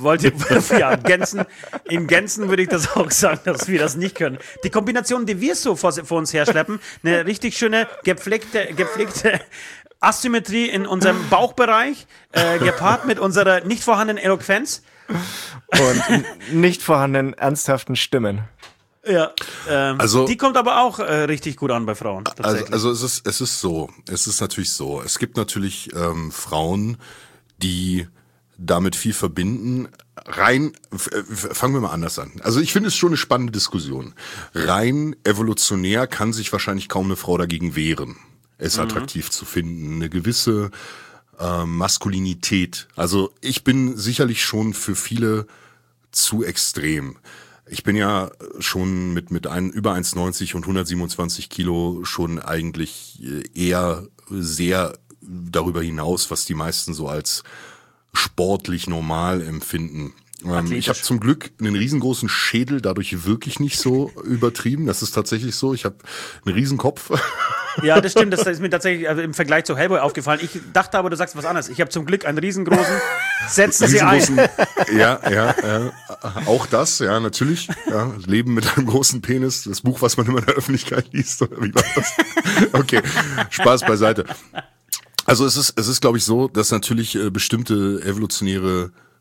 in Gänzen würde ich das auch sagen, dass wir das nicht können. Die Kombination, die wir so vor uns herschleppen, eine richtig schöne, gepflegte Asymmetrie in unserem Bauchbereich, gepaart mit unserer nicht vorhandenen Eloquenz. Und nicht vorhandenen ernsthaften Stimmen. Ja, also, die kommt aber auch richtig gut an bei Frauen. Also es ist natürlich so. Es gibt natürlich Frauen, die damit viel verbinden. Fangen wir mal anders an. Also ich finde es schon eine spannende Diskussion. Rein evolutionär kann sich wahrscheinlich kaum eine Frau dagegen wehren, es attraktiv zu finden. Eine gewisse Maskulinität. Also ich bin sicherlich schon für viele zu extrem. Ich bin ja schon mit über 1,90 und 127 Kilo schon eigentlich eher sehr darüber hinaus, was die meisten so als sportlich normal empfinden. Ich habe zum Glück einen riesengroßen Schädel, dadurch wirklich nicht so übertrieben. Das ist tatsächlich so. Ich habe einen riesen Kopf. Ja, das stimmt. Das ist mir tatsächlich im Vergleich zu Hellboy aufgefallen. Ich dachte aber, du sagst was anderes. Ich habe zum Glück einen riesengroßen. Setzen Sie ein. Ja, auch das, ja, natürlich. Ja, Leben mit einem großen Penis. Das Buch, was man immer in der Öffentlichkeit liest. Oder wie war das? Okay, Spaß beiseite. Also es ist, glaube ich, so, dass natürlich bestimmte evolutionäre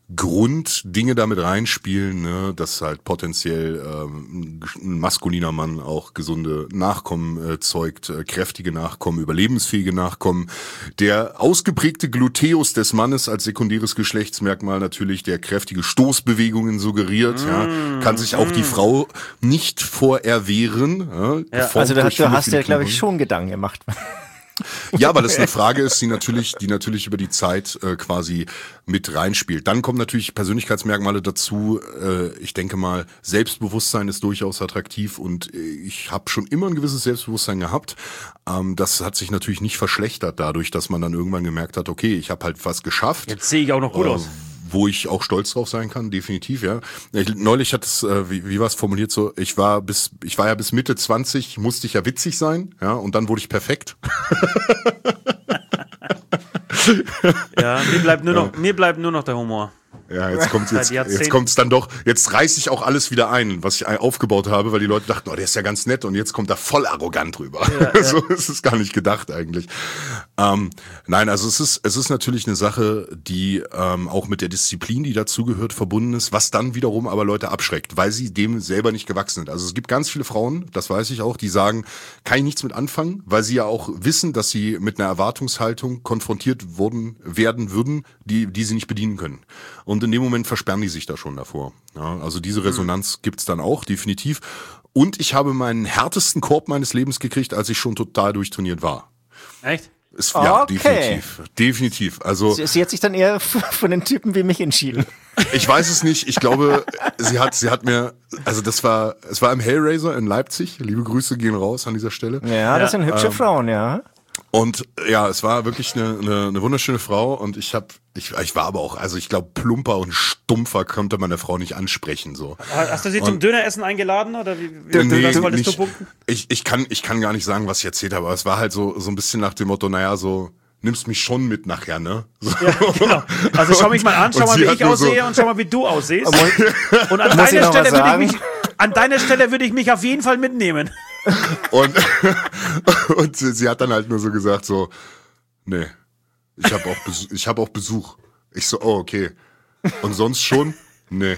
Grunddinge damit reinspielen, ne, dass halt potenziell ein maskuliner Mann auch gesunde Nachkommen zeugt, kräftige Nachkommen, überlebensfähige Nachkommen. Der ausgeprägte Gluteus des Mannes als sekundäres Geschlechtsmerkmal natürlich, der kräftige Stoßbewegungen suggeriert, ja, kann sich auch die Frau nicht vor erwehren. Ja, also du hast ja, glaube ich, schon Gedanken gemacht. Ja, weil das eine Frage ist, die natürlich über die Zeit quasi mit reinspielt. Dann kommen natürlich Persönlichkeitsmerkmale dazu. Ich denke mal, Selbstbewusstsein ist durchaus attraktiv und ich habe schon immer ein gewisses Selbstbewusstsein gehabt. Das hat sich natürlich nicht verschlechtert dadurch, dass man dann irgendwann gemerkt hat, okay, ich habe halt was geschafft. Jetzt sehe ich auch noch gut aus. Wo ich auch stolz drauf sein kann, definitiv, ja. Neulich hat es, wie war es formuliert so, ich war ja bis Mitte 20, musste ich ja witzig sein, ja, und dann wurde ich perfekt. Ja, mir bleibt nur noch der Humor. Ja, jetzt kommt's dann doch, jetzt reiß ich auch alles wieder ein, was ich aufgebaut habe, weil die Leute dachten, oh, der ist ja ganz nett und jetzt kommt er voll arrogant rüber. Ja. So ist es gar nicht gedacht eigentlich. Nein, also es ist natürlich eine Sache, die auch mit der Disziplin, die dazugehört, verbunden ist, was dann wiederum aber Leute abschreckt, weil sie dem selber nicht gewachsen sind. Also es gibt ganz viele Frauen, das weiß ich auch, die sagen, kann ich nichts mit anfangen, weil sie ja auch wissen, dass sie mit einer Erwartungshaltung konfrontiert werden würden, die sie nicht bedienen können. Und in dem Moment versperren die sich da schon davor. Ja, also diese Resonanz gibt's dann auch, definitiv. Und ich habe meinen härtesten Korb meines Lebens gekriegt, als ich schon total durchtrainiert war. Echt? Ja, okay. Definitiv. Also sie hat sich dann eher von den Typen wie mich entschieden. Ich weiß es nicht. Ich glaube, sie hat mir, also es war im Hellraiser in Leipzig. Liebe Grüße gehen raus an dieser Stelle. Ja, das sind hübsche Frauen, ja. Und ja, es war wirklich eine wunderschöne Frau und ich war aber auch, also ich glaube, plumper und stumpfer konnte man der Frau nicht ansprechen, so. Hast du sie zum Döneressen eingeladen oder wie wolltest du punkten? Ich kann gar nicht sagen, was ich erzählt habe, aber es war halt so ein bisschen nach dem Motto, naja, so, nimmst mich schon mit nachher, ne? So. Ja, genau. Also schau mich mal an, schau mal, wie ich aussehe und schau mal, wie du aussiehst. Und an deiner Stelle würde ich mich auf jeden Fall mitnehmen. Und sie hat dann halt nur so gesagt so, nee, ich hab auch Besuch. Ich so, oh, okay. Und sonst schon? Nee.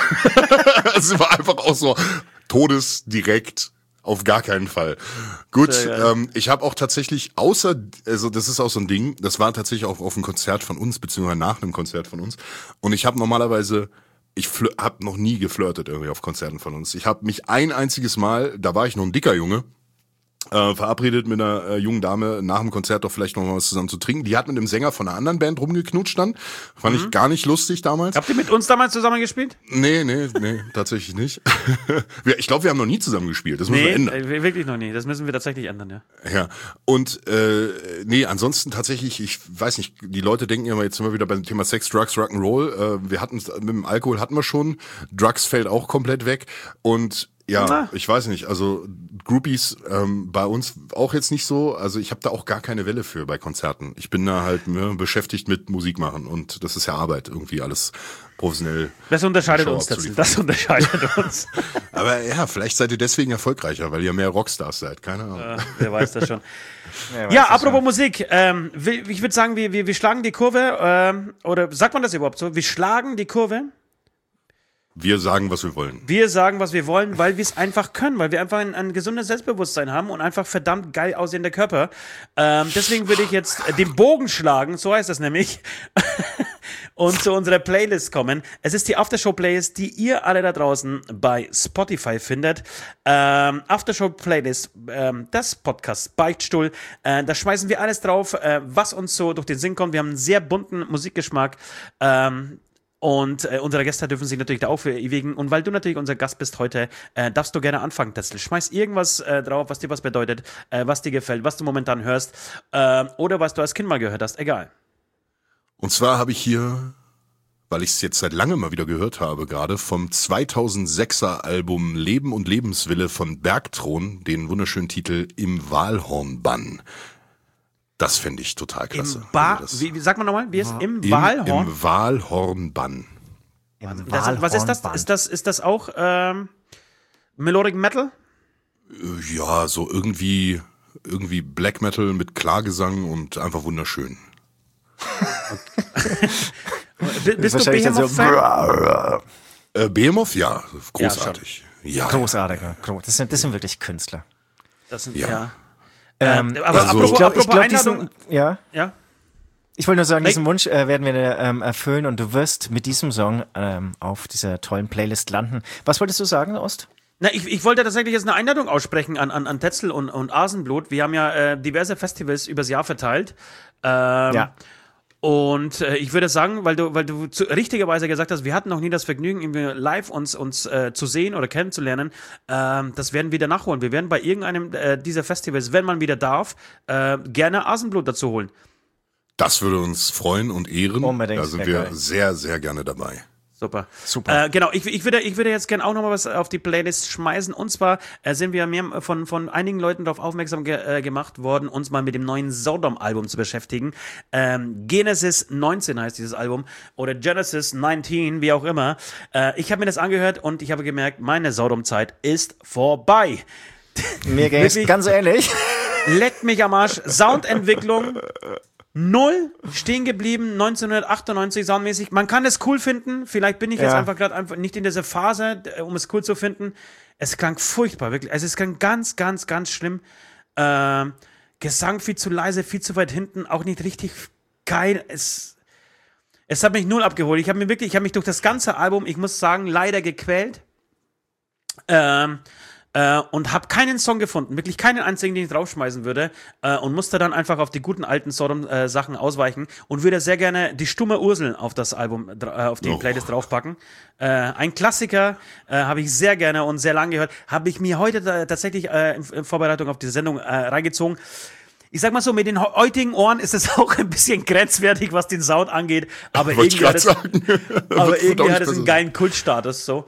Es war einfach auch so todesdirekt, auf gar keinen Fall. Gut, ich habe auch tatsächlich, also das ist auch so ein Ding, das war tatsächlich auch auf einem Konzert von uns, beziehungsweise nach einem Konzert von uns. Und ich habe normalerweise, ich habe noch nie geflirtet irgendwie auf Konzerten von uns. Ich habe mich ein einziges Mal, da war ich noch ein dicker Junge, verabredet mit einer jungen Dame nach dem Konzert doch vielleicht noch mal was zusammen zu trinken. Die hat mit dem Sänger von einer anderen Band rumgeknutscht dann. Fand ich gar nicht lustig damals. Habt ihr mit uns damals zusammen gespielt? Nee, tatsächlich nicht. Ich glaube, wir haben noch nie zusammen gespielt. Das müssen wir ändern. Wirklich noch nie. Das müssen wir tatsächlich ändern, ja. Ja. Und ansonsten tatsächlich, ich weiß nicht, die Leute denken immer, jetzt sind wir wieder beim Thema Sex, Drugs, Rock'n'Roll. Wir hatten mit dem Alkohol hatten wir schon. Drugs fällt auch komplett weg. Und ja, ich weiß nicht, also Groupies bei uns auch jetzt nicht so, also ich habe da auch gar keine Welle für bei Konzerten. Ich bin da halt beschäftigt mit Musik machen und das ist ja Arbeit, irgendwie alles professionell. Das unterscheidet uns, das unterscheidet uns. Aber ja, vielleicht seid ihr deswegen erfolgreicher, weil ihr mehr Rockstars seid, keine Ahnung. Wer weiß das schon. Ja, apropos Musik, ich würde sagen, wir schlagen die Kurve, oder sagt man das überhaupt so? Wir schlagen die Kurve. Wir sagen, was wir wollen. Wir sagen, was wir wollen, weil wir es einfach können, weil wir einfach ein gesundes Selbstbewusstsein haben und einfach verdammt geil aussehende Körper. Deswegen würde ich jetzt den Bogen schlagen, so heißt das nämlich, und zu unserer Playlist kommen. Es ist die Aftershow-Playlist, die ihr alle da draußen bei Spotify findet. Aftershow-Playlist des Podcasts Beichtstuhl. Da schmeißen wir alles drauf, was uns so durch den Sinn kommt. Wir haben einen sehr bunten Musikgeschmack. Und unsere Gäste dürfen sich natürlich da auch verewigen. Und weil du natürlich unser Gast bist heute, darfst du gerne anfangen, Tetzel. Schmeiß irgendwas drauf, was dir was bedeutet, was dir gefällt, was du momentan hörst oder was du als Kind mal gehört hast. Egal. Und zwar habe ich hier, weil ich es jetzt seit langem mal wieder gehört habe, gerade vom 2006er Album Leben und Lebenswille von Bergthron, den wunderschönen Titel Im Walhornbann. Das fände ich total klasse. Wie sagt man nochmal? Wie ist Im Walhorn? Im Walhornbann. Was ist das? Ist das auch Melodic Metal? Ja, so irgendwie Black Metal mit Klargesang und einfach wunderschön. Bist du wahrscheinlich dann so, Behemoth-Fan? Behemoth, ja, großartig. Ja, großartig. Das sind wirklich Künstler. Das sind, Ja. Aber Also- apropos glaub, Einladung. ja. Ja. Ich wollte nur sagen, Nein. diesen Wunsch werden wir erfüllen und du wirst mit diesem Song auf dieser tollen Playlist landen. Was wolltest du sagen, Ost? Na, ich wollte tatsächlich jetzt eine Einladung aussprechen an Tetzel und Asenblut. Wir haben ja diverse Festivals übers Jahr verteilt. Ja. Und ich würde sagen, weil du richtigerweise gesagt hast, wir hatten noch nie das Vergnügen, irgendwie live uns zu sehen oder kennenzulernen. Das werden wir wieder nachholen. Wir werden bei irgendeinem dieser Festivals, wenn man wieder darf, gerne Asenblut dazu holen. das würde uns freuen und ehren. Unbedingt, Da sind sehr wir geil. sehr, sehr gerne dabei. Super. Super. Ich würde jetzt gerne auch noch mal was auf die Playlist schmeißen. Und zwar sind wir mehr von einigen Leuten darauf aufmerksam gemacht worden, uns mal mit dem neuen Sodom-Album zu beschäftigen. Genesis 19 heißt dieses Album. Oder Genesis 19, wie auch immer. Ich habe mir das angehört und ich habe gemerkt, meine Sodom-Zeit ist vorbei. Mir ging es Wirklich? ganz ähnlich. Leckt mich am Arsch. Soundentwicklung 0, stehen geblieben, 1998 soundmäßig. Man kann es cool finden. Vielleicht bin ich jetzt Ja. einfach nicht in dieser Phase, um es cool zu finden. Es klang furchtbar, wirklich. Also es klang ganz, ganz, ganz schlimm. Gesang viel zu leise, viel zu weit hinten, auch nicht richtig geil. Es hat mich null abgeholt. Ich habe mich durch das ganze Album, ich muss sagen, leider gequält. Und habe keinen Song gefunden, wirklich keinen einzigen, den ich draufschmeißen würde, und musste dann einfach auf die guten alten Sodom-Sachen ausweichen und würde sehr gerne die stumme Ursel auf das Album, auf die Playlist draufpacken. Ein Klassiker, habe ich sehr gerne und sehr lange gehört, habe ich mir heute tatsächlich in Vorbereitung auf die Sendung reingezogen. Ich sag mal so, mit den heutigen Ohren ist es auch ein bisschen grenzwertig, was den Sound angeht, aber Wollte ich irgendwie grad hat es einen geilen Kultstatus, so.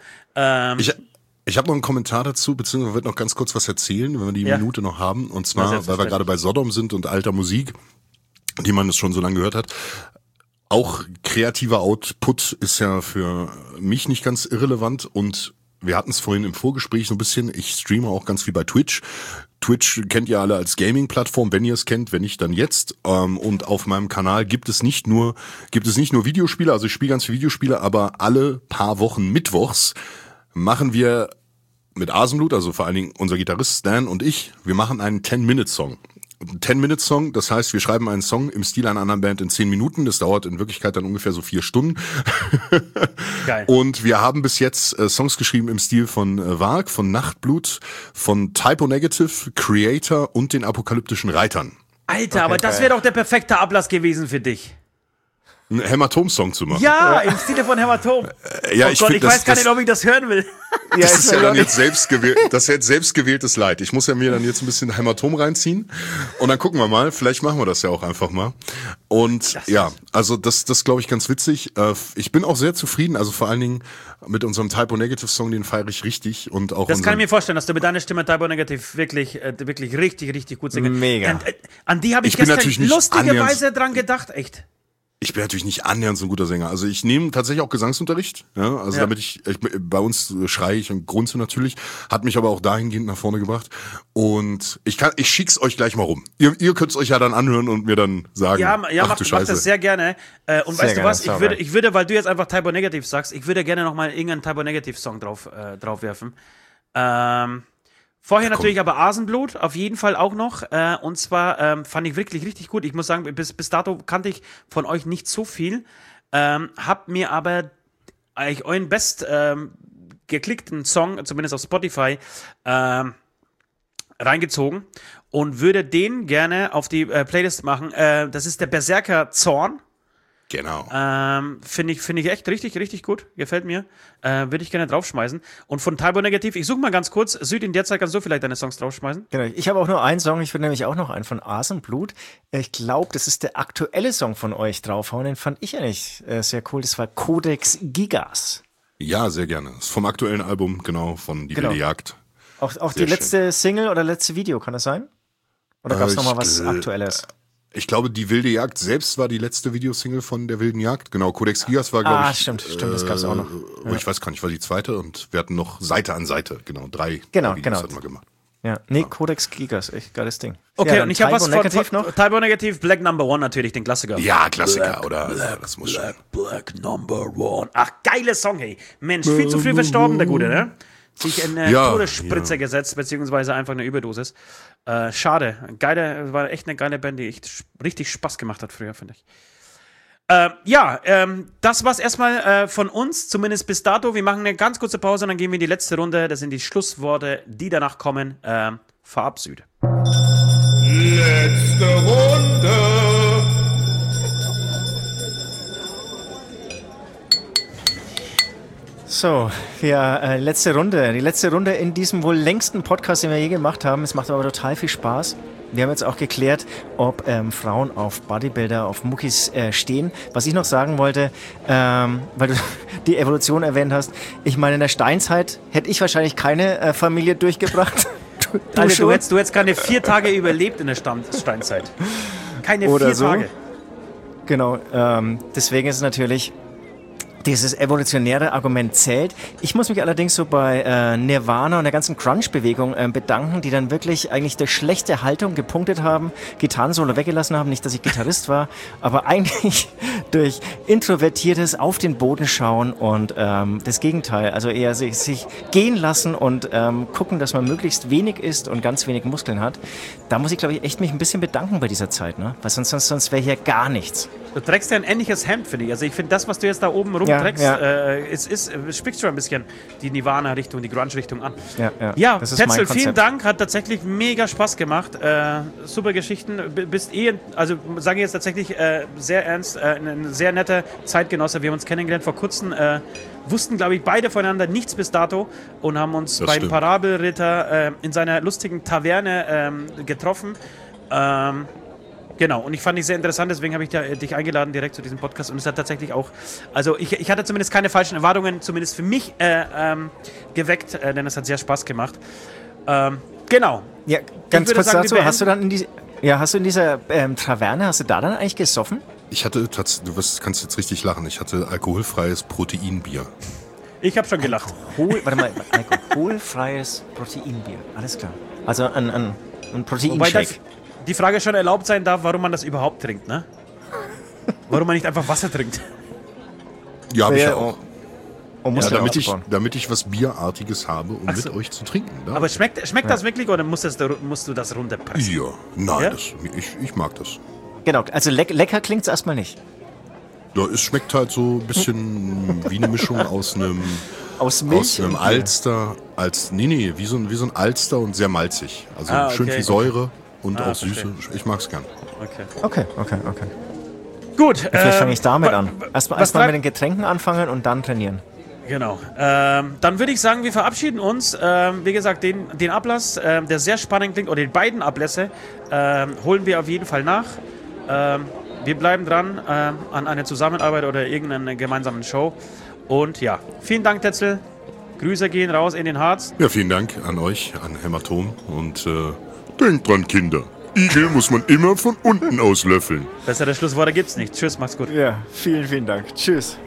Ich habe noch einen Kommentar dazu, beziehungsweise wird noch ganz kurz was erzählen, wenn wir die Minute noch haben. Und zwar, weil wir selbstverständlich. gerade bei Sodom sind und alter Musik, die man es schon so lange gehört hat. Auch kreativer Output ist ja für mich nicht ganz irrelevant. Und wir hatten es vorhin im Vorgespräch so ein bisschen. Ich streame auch ganz viel bei Twitch. Twitch kennt ihr alle als Gaming-Plattform, wenn ihr es kennt, wenn nicht, dann jetzt. Und auf meinem Kanal gibt es nicht nur Videospiele, also ich spiele ganz viele Videospiele, aber alle paar Wochen mittwochs machen wir mit Asenblut, also vor allen Dingen unser Gitarrist Stan und ich, wir machen einen 10-Minute-Song. 10-Minute-Song, das heißt, wir schreiben einen Song im Stil einer anderen Band in 10 Minuten. Das dauert in Wirklichkeit dann ungefähr so 4 Stunden. Geil. Und wir haben bis jetzt Songs geschrieben im Stil von Varg, von Nachtblut, von Typo Negative, Creator und den Apokalyptischen Reitern. Alter, aber das wäre doch der perfekte Ablass gewesen für dich. Einen Hämatom-Song zu machen. Ja, im Stile von Hämatom. Ja, Oh Gott, ich weiß gar nicht, ob ich das hören will. Das ist ja dann jetzt selbstgewähltes Leid. Ich muss ja mir dann jetzt ein bisschen Hämatom reinziehen und dann gucken wir mal. Vielleicht machen wir das ja auch einfach mal. Und ja, also das glaube ich ganz witzig. Ich bin auch sehr zufrieden, also vor allen Dingen mit unserem Typo Negative Song, den feiere ich richtig und auch Das kann ich mir vorstellen, dass du mit deiner Stimme Typo Negative wirklich richtig, richtig gut singst. Mega. An die habe ich Ich bin gestern natürlich nicht lustigerweise dran gedacht, echt. Ich bin natürlich nicht annähernd so ein guter Sänger. Also ich nehme tatsächlich auch Gesangsunterricht. Ja, also damit ich bei uns schreie ich und grunze natürlich, hat mich aber auch dahingehend nach vorne gebracht. Und ich schick's euch gleich mal rum. Ihr könnt's euch ja dann anhören und mir dann sagen, Ja, ach mach du Scheiße. das sehr gerne. Und Sehr weißt du gerne, was, ich würde, weil du jetzt einfach Typo Negative sagst, ich würde gerne nochmal irgendeinen Typo Negative Song drauf werfen. Vorher natürlich aber Asenblut, auf jeden Fall auch noch. Und zwar fand ich wirklich richtig gut. Ich muss sagen, bis dato kannte ich von euch nicht so viel. Hab mir aber eigentlich euren geklickten Song, zumindest auf Spotify, reingezogen und würde den gerne auf die Playlist machen. Das ist der Berserker Zorn. Genau. Finde ich echt richtig gut. Gefällt mir. Würde ich gerne draufschmeißen. Und von Typo Negative, ich suche mal ganz kurz. Süd, in der Zeit kannst du vielleicht deine Songs draufschmeißen. Genau. Ich habe auch nur einen Song, ich würde nämlich auch noch einen von Asenblut. Ich glaube, das ist der aktuelle Song von euch draufhauen. Den fand ich eigentlich sehr cool. Das war Codex Gigas. Ja, sehr gerne. Ist vom aktuellen Album, genau, von Die Genau. wilde Jagd. Auch die Sehr letzte Single oder letzte Video, kann das sein? Oder gab es nochmal was Aktuelles? Ich glaube, Die wilde Jagd selbst war die letzte Videosingle von Der wilden Jagd. Genau, Codex Gigas war, glaube ich. Stimmt, das gab's auch noch. Ich weiß gar nicht, war die zweite und wir hatten noch Seite an Seite. Genau, 3 Genau, Videos genau. hatten wir gemacht. Ja, nee, Codex Gigas, echt geiles Ding. Okay, ja, und ich habe was Negativ noch. Typo Negative, Black Number One natürlich, den Klassiker. Ja, Klassiker, oder? Das muss schon. Black Number One. Ach, geiler Song, hey. Mensch, viel zu früh verstorben, der Gute, ne? Sich in eine Todesspritze gesetzt, beziehungsweise einfach eine Überdosis. Schade. War echt eine geile Band, die echt richtig Spaß gemacht hat früher, finde ich. Das war's erstmal von uns, zumindest bis dato. Wir machen eine ganz kurze Pause und dann gehen wir in die letzte Runde. Das sind die Schlussworte, die danach kommen. Verabschiede. Letzte Runde. So, ja, die letzte Runde in diesem wohl längsten Podcast, den wir je gemacht haben. Es macht aber total viel Spaß. Wir haben jetzt auch geklärt, ob Frauen auf Bodybuilder, auf Muckis stehen. Was ich noch sagen wollte, weil du die Evolution erwähnt hast, ich meine, in der Steinzeit hätte ich wahrscheinlich keine Familie durchgebracht. Du hättest keine 4 Tage überlebt in der Steinzeit. Keine 4 Tage. Genau, deswegen ist es natürlich... Dieses evolutionäre Argument zählt. Ich muss mich allerdings so bei Nirvana und der ganzen Grunge-Bewegung bedanken, die dann wirklich eigentlich durch schlechte Haltung gepunktet haben, Gitarrensolo weggelassen haben, nicht, dass ich Gitarrist war, aber eigentlich durch introvertiertes auf den Boden schauen und das Gegenteil, also eher sich gehen lassen und gucken, dass man möglichst wenig isst und ganz wenig Muskeln hat. Da muss ich, glaube ich, echt mich ein bisschen bedanken bei dieser Zeit, ne? Weil sonst wäre hier gar nichts. Du trägst ja ein ähnliches Hemd, finde ich. Also ich finde, das, was du jetzt da oben rumträgst, spricht schon ein bisschen die Nirvana-Richtung, die Grunge-Richtung an. Ja, Tetzel, vielen Dank. Hat tatsächlich mega Spaß gemacht. Super Geschichten. Bist also sage ich jetzt tatsächlich sehr ernst, ein sehr netter Zeitgenosse. Wir haben uns kennengelernt vor kurzem, wussten, glaube ich, beide voneinander nichts bis dato und haben uns beim Parabelritter in seiner lustigen Taverne getroffen. Genau, und ich fand dich sehr interessant, deswegen habe ich dich eingeladen direkt zu diesem Podcast und es hat tatsächlich auch, also ich hatte zumindest keine falschen Erwartungen, zumindest für mich geweckt, denn es hat sehr Spaß gemacht. Genau. Ja, ganz kurz dazu, hast du in dieser Taverne, hast du da dann eigentlich gesoffen? Ich hatte, du kannst jetzt richtig lachen, ich hatte alkoholfreies Proteinbier. Ich habe schon gelacht. Alkoholfreies Proteinbier, alles klar. Also ein Proteinshake. Die Frage schon erlaubt sein darf, warum man das überhaupt trinkt, ne? Warum man nicht einfach Wasser trinkt. Ja, habe ich ja auch. Damit ich was Bierartiges habe, um mit euch zu trinken. Da. Aber schmeckt das wirklich oder musst du das runterpressen? Ja, nein, ja? Ich mag das. Genau, also lecker klingt es erstmal nicht. Ja, es schmeckt halt so ein bisschen wie eine Mischung aus einem Alster, wie so ein Alster und sehr malzig. Also schön viel Säure. Und auch Süße. Ich mag's gern. Okay. Gut. Vielleicht fange ich damit an. Erstmal mit den Getränken anfangen und dann trainieren. Genau. Dann würde ich sagen, wir verabschieden uns. Wie gesagt, den Ablass, der sehr spannend klingt, oder die beiden Ablässe, holen wir auf jeden Fall nach. Wir bleiben dran an einer Zusammenarbeit oder irgendeiner gemeinsamen Show. Und ja, vielen Dank, Tetzel. Grüße gehen raus in den Harz. Ja, vielen Dank an euch, an Hämatom. Und denkt dran, Kinder. Igel muss man immer von unten aus löffeln. Bessere Schlussworte gibt's nicht. Tschüss, macht's gut. Ja, vielen Dank. Tschüss.